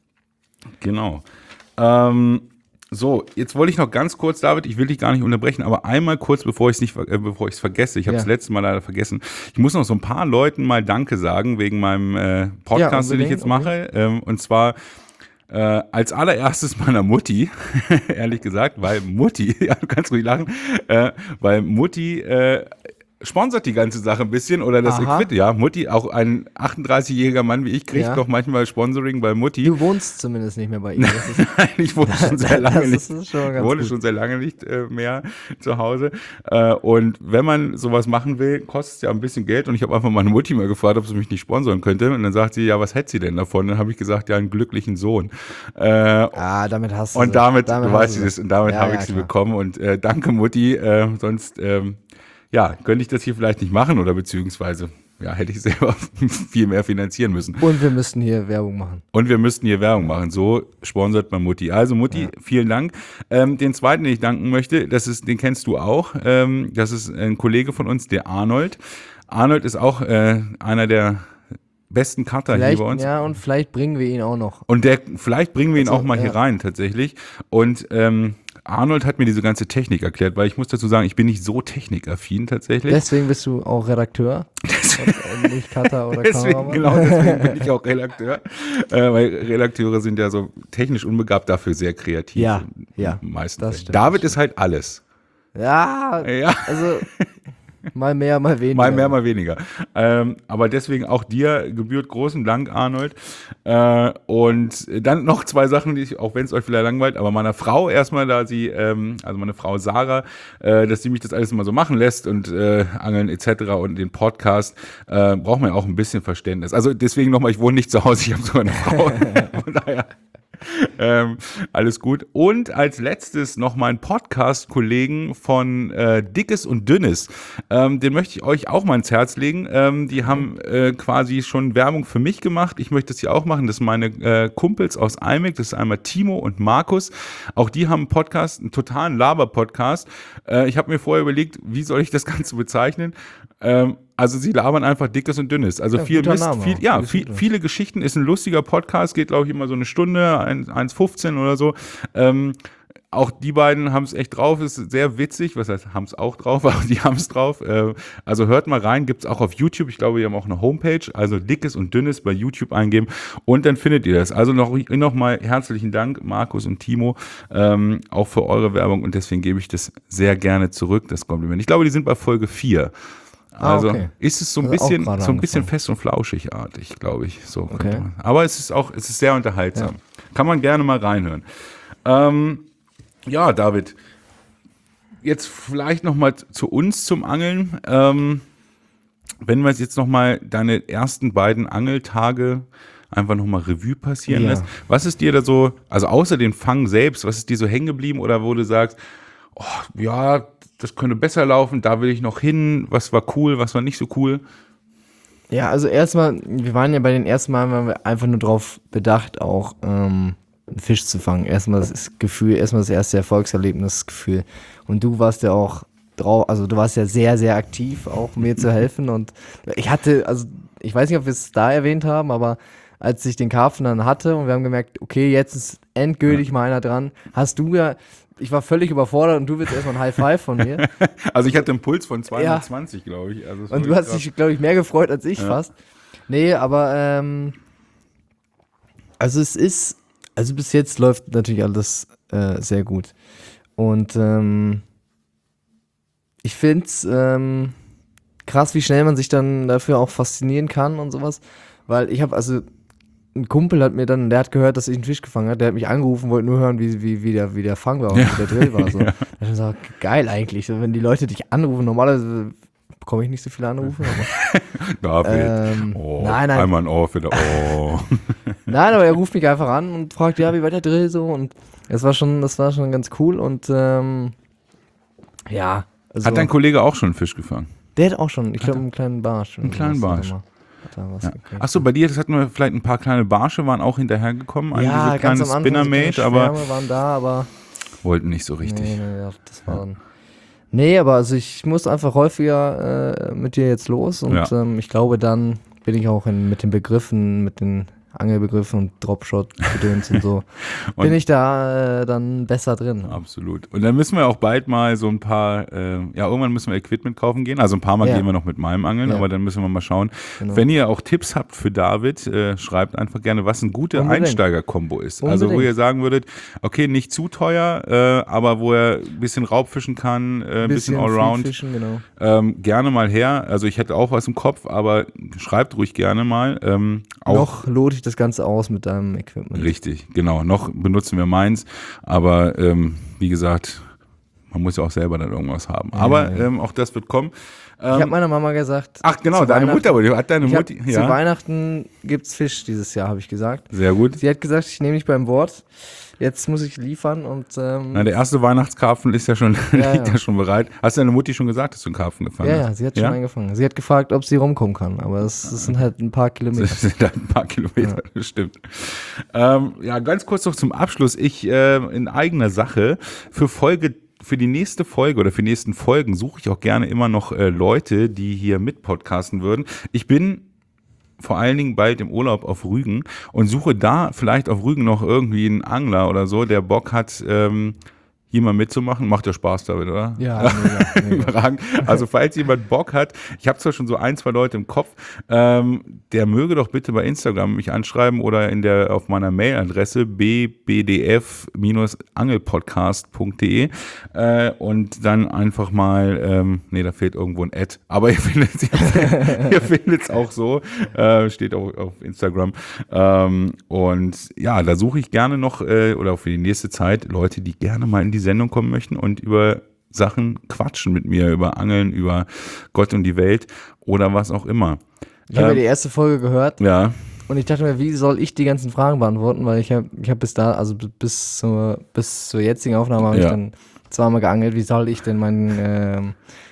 Genau. Ähm, so, jetzt wollte ich noch ganz kurz, David, ich will dich gar nicht unterbrechen, aber einmal kurz, bevor ich es nicht, ver- äh, bevor ich es vergesse, ich habe es Ja. letztes Mal leider vergessen, ich muss noch so ein paar Leuten mal Danke sagen wegen meinem äh, Podcast, den ich unbedingt, jetzt mache. Ähm, und zwar äh, als allererstes meiner Mutti, ehrlich gesagt, weil Mutti, ja, du kannst ruhig lachen, äh, weil Mutti äh, sponsert die ganze Sache ein bisschen oder das Aha. Equipment, ja. Mutti, auch ein achtunddreißigjähriger Mann wie ich, kriegt Ja. doch manchmal Sponsoring bei Mutti. du wohnst zumindest nicht mehr bei ihm. Das ist, Nein, ich wohne schon sehr lange das nicht. ist schon Ich ganz wohne gut. schon sehr lange nicht äh, mehr zu Hause. Äh, und wenn man sowas machen will, kostet es ja ein bisschen Geld. Und ich habe einfach meine Mutti mal gefragt, ob sie mich nicht sponsoren könnte. Und dann sagt sie, ja, was hätte sie denn davon? Dann habe ich gesagt, ja, einen glücklichen Sohn. Äh, Ah, damit hast du und sie. damit, Damit du hast weißt du es, sie. und damit Ja, habe ja, ich sie klar. bekommen. Und äh, danke, Mutti. Äh, sonst, ähm, ja, könnte ich das hier vielleicht nicht machen oder beziehungsweise, ja, hätte ich selber viel mehr finanzieren müssen. Und wir müssten hier Werbung machen. Und wir müssten hier Werbung machen. So sponsert man Mutti. Also Mutti, vielen Dank. Ähm, den zweiten, den ich danken möchte, das ist, den kennst du auch. Ähm, das ist ein Kollege von uns, der Arnold. Arnold ist auch äh, einer der besten Cutter hier Vielleicht, bei uns. ja, und vielleicht bringen wir ihn auch noch. Und der, vielleicht bringen wir ihn Also, auch mal ja. hier rein, tatsächlich. Und ähm, Arnold hat mir diese ganze Technik erklärt, weil ich muss dazu sagen, ich bin nicht so technikaffin tatsächlich. Deswegen bist du auch Redakteur und äh, nicht Cutter oder Deswegen, Kameramann. genau, deswegen bin ich auch Redakteur. Äh, weil Redakteure sind ja so technisch unbegabt, dafür sehr kreativ. Ja, ja, Meistens. das stimmt, David das ist halt alles. Ja, Ja, also mal mehr, mal weniger. mal mehr, mal weniger. Ähm, aber deswegen auch dir gebührt großen Dank, Arnold. Äh, und dann noch zwei Sachen, die ich, auch wenn es euch vielleicht langweilt, aber meiner Frau erstmal, da sie, ähm, also meine Frau Sarah, äh, dass sie mich das alles immer so machen lässt und äh, Angeln et cetera und den Podcast, äh, braucht man ja auch ein bisschen Verständnis. Also deswegen nochmal, ich wohne nicht zu Hause, ich habe sogar eine Frau. Von daher. Ähm, alles gut. Und als letztes noch mein Podcast-Kollegen von äh, Dickes und Dünnes. Ähm, den möchte ich euch auch mal ins Herz legen. Ähm, die haben äh, quasi schon Werbung für mich gemacht. Ich möchte das hier auch machen. Das sind meine äh, Kumpels aus Eimek. Das ist einmal Timo und Markus. Auch die haben einen Podcast, einen totalen Laber-Podcast. Äh, ich habe mir vorher überlegt, wie soll ich das Ganze bezeichnen? Ähm, also sie labern einfach Dickes und Dünnes. Also Ja, viel guter Mist, Name viel, auch. ja, Dickes und viel, Dünnes. viele Geschichten. Ist ein lustiger Podcast, geht glaube ich immer so eine Stunde, eins fünfzehn oder so. Ähm, auch die beiden haben es echt drauf, ist sehr witzig. Was heißt, haben es auch drauf, aber die haben es drauf. Äh, also hört mal rein, gibt es auch auf YouTube. Ich glaube, wir haben auch eine Homepage. Also Dickes und Dünnes bei YouTube eingeben und dann findet ihr das. Also noch, noch mal herzlichen Dank, Markus und Timo, ähm, auch für eure Werbung. Und deswegen gebe ich das sehr gerne zurück, das Kompliment. Ich glaube, die sind bei Folge vier. Also Ah, okay. ist es so ein Also auch bisschen, gerade so ein bisschen angefangen. fest und flauschig-artig, glaube ich. So könnte Okay. man. Aber es ist auch, es ist sehr unterhaltsam. Kann man gerne mal reinhören. Ähm, ja, David, jetzt vielleicht noch mal zu uns zum Angeln. Ähm, wenn wir jetzt noch mal deine ersten beiden Angeltage einfach noch mal Revue passieren Ja. lässt. Was ist dir da so, also außer dem Fang selbst, was ist dir so hängen geblieben oder wo du sagst, oh, ja, das könnte besser laufen, da will ich noch hin, was war cool, was war nicht so cool? Ja, also erstmal, wir waren ja bei den ersten Malen, waren wir einfach nur drauf bedacht, auch ähm, einen Fisch zu fangen. Erstmal das Gefühl, erstmal das erste Erfolgserlebnisgefühl. Und du warst ja auch drauf, also du warst ja sehr, sehr aktiv, auch mir zu helfen. Und ich hatte, also ich weiß nicht, ob wir es da erwähnt haben, aber als ich den Karpfen dann hatte und wir haben gemerkt, okay, jetzt ist endgültig mal einer dran, hast du ja, ich war völlig überfordert und du willst erstmal ein High Five von mir. Also ich hatte einen Puls von zweihundertzwanzig, glaube ich. Also es war Und du hast wirklich dich, glaube ich, mehr gefreut als ich Ja. fast. Nee, aber ähm, also es ist, also bis jetzt läuft natürlich alles äh, sehr gut. Und ähm, ich finde es ähm, krass, wie schnell man sich dann dafür auch faszinieren kann und sowas. Weil ich habe, also ein Kumpel hat mir dann, der hat gehört, dass ich einen Fisch gefangen habe, der hat mich angerufen, wollte nur hören, wie, wie, wie, der, wie der Fang war und Ja. wie der Drill war. So. Da hab ich gesagt, geil eigentlich, so, wenn die Leute dich anrufen, normalerweise bekomme ich nicht so viele Anrufe, aber David. ähm, oh, nein, nein, einmal ein Ohr für der Oh. nein, aber er ruft mich einfach an und fragt, ja, wie war der Drill so und das war schon, das war schon ganz cool und ähm, ja. Also, Hat dein Kollege auch schon einen Fisch gefangen? der hat auch schon, ich glaube, einen kleinen Barsch. Einen kleinen Barsch. Hat er was Ja. gekriegt. Achso, bei dir das hatten wir vielleicht ein paar kleine Barsche, waren auch hinterhergekommen an Ja, diese ganz kleine am Anfang so kleine Spinnermate, aber Schwärme waren da, aber wollten nicht so richtig. Nee, nee, ja, das war dann. Nee, aber also ich muss einfach häufiger äh, mit dir jetzt los und Ja. ähm, ich glaube, dann bin ich auch in, mit den Begriffen, mit den Angelbegriffen und Dropshot-Gedöns und so, Und- bin ich da äh, dann besser drin. Absolut. Und dann müssen wir auch bald mal so ein paar, äh, ja, irgendwann müssen wir Equipment kaufen gehen. Also ein paar Mal Ja. gehen wir noch mit meinem Angeln, Ja. aber dann müssen wir mal schauen. Genau. Wenn ihr auch Tipps habt für David, äh, schreibt einfach gerne, was eine gute Unbedingt. Einsteiger-Kombo ist. Also wo Unbedingt. ihr sagen würdet, okay, nicht zu teuer, äh, aber wo er ein bisschen Raubfischen kann, äh, ein bisschen, Allround. Fischen, genau. Ähm, gerne mal her. Also ich hätte auch was im Kopf, aber schreibt ruhig gerne mal. Ähm, auch Noch lote ich das Ganze aus mit deinem Equipment. Richtig, genau. Noch benutzen wir meins, aber ähm, wie gesagt, man muss ja auch selber dann irgendwas haben. Aber ja. ähm, auch das wird kommen. Ich habe Ähm, meiner Mama gesagt. ach genau, zu deine Weihnachten- Mutter, hat deine Ich hab, Mutter, Zu ja, Weihnachten gibt's Fisch dieses Jahr, habe ich gesagt. sehr gut. Sie hat gesagt, ich nehme dich beim Wort. Jetzt muss ich liefern und ähm, Na, der erste Weihnachtskarpfen ist ja schon, Ja, liegt ja. ja schon bereit. Hast deine Mutti schon gesagt, dass du einen Karpfen gefangen ja, hast? ja, sie hat schon eingefangen. Sie hat gefragt, ob sie rumkommen kann, aber es, es sind halt ein paar Kilometer. Das sind halt ein paar Kilometer, das stimmt. Ähm, ja, ganz kurz noch zum Abschluss. Ich äh, in eigener Sache für Folge für die nächste Folge oder für die nächsten Folgen suche ich auch gerne immer noch äh, Leute, die hier mit podcasten würden. Ich bin vor allen Dingen bald im Urlaub auf Rügen und suche da vielleicht auf Rügen noch irgendwie einen Angler oder so, der Bock hat, ähm, hier mal mitzumachen. Macht ja Spaß, David, oder? Ja, mega, mega. Überragend. Also falls jemand Bock hat, ich habe zwar schon so ein, zwei Leute im Kopf, ähm, der möge doch bitte bei Instagram mich anschreiben oder in der auf meiner Mailadresse b b d f angelpodcast punkt de äh, und dann einfach mal, ähm, nee, da fehlt irgendwo ein Ad, aber ihr findet es ihr findet es auch so, äh, steht auch auf Instagram ähm, und ja, da suche ich gerne noch äh, oder für die nächste Zeit Leute, die gerne mal in die Sendung kommen möchten und über Sachen quatschen mit mir, über Angeln, über Gott und die Welt oder was auch immer. Ich habe ja Ähm, die erste Folge gehört Ja, und ich dachte mir, wie soll ich die ganzen Fragen beantworten, weil ich habe ich hab bis da, also b- bis zur, bis zur jetzigen Aufnahme habe Ja. ich dann zweimal geangelt, wie soll ich denn mein, ähm,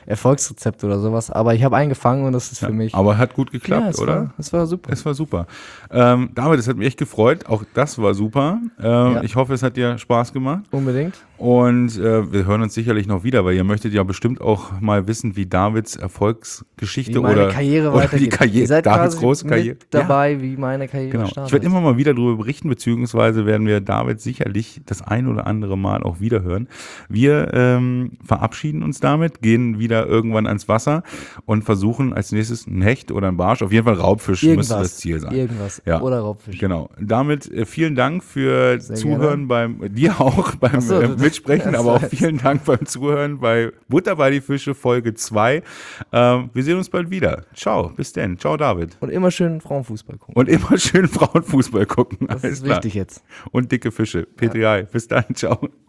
Erfolgsrezept oder sowas, aber ich habe einen gefangen und das ist für mich. Aber hat gut geklappt, ja, es oder? War, es war super. Es war super. Ähm, David, es hat mich echt gefreut. Auch das war super. Ähm, Ja. Ich hoffe, es hat dir Spaß gemacht. Unbedingt. Und äh, wir hören uns sicherlich noch wieder, weil ihr möchtet ja bestimmt auch mal wissen, wie Davids Erfolgsgeschichte Wie meine oder, Karriere oder die weitergeht. Ihr Karriere, seid Davids quasi große Karriere. mit dabei, wie meine Karriere Genau. startet. Ich werde immer mal wieder darüber berichten, beziehungsweise werden wir David sicherlich das ein oder andere Mal auch wieder hören. Wir ähm, verabschieden uns damit, gehen wieder irgendwann ans Wasser und versuchen als nächstes einen Hecht oder einen Barsch, auf jeden Fall Raubfisch müsste das Ziel sein. Irgendwas. Ja. Oder Raubfisch. Genau. Damit äh, vielen Dank für Sehr Zuhören gerne. beim, dir auch beim Ach so, äh, das- Mitsprechen, das aber auch war jetzt- vielen Dank beim Zuhören bei Butter bei die Fische Folge zwei. Ähm, wir sehen uns bald wieder. Ciao, bis denn. Ciao, David. Und immer schön Frauenfußball gucken. Und immer schön Frauenfußball gucken. Das Alles ist klar. wichtig jetzt. Und dicke Fische. P drei. Bis dann. Ciao.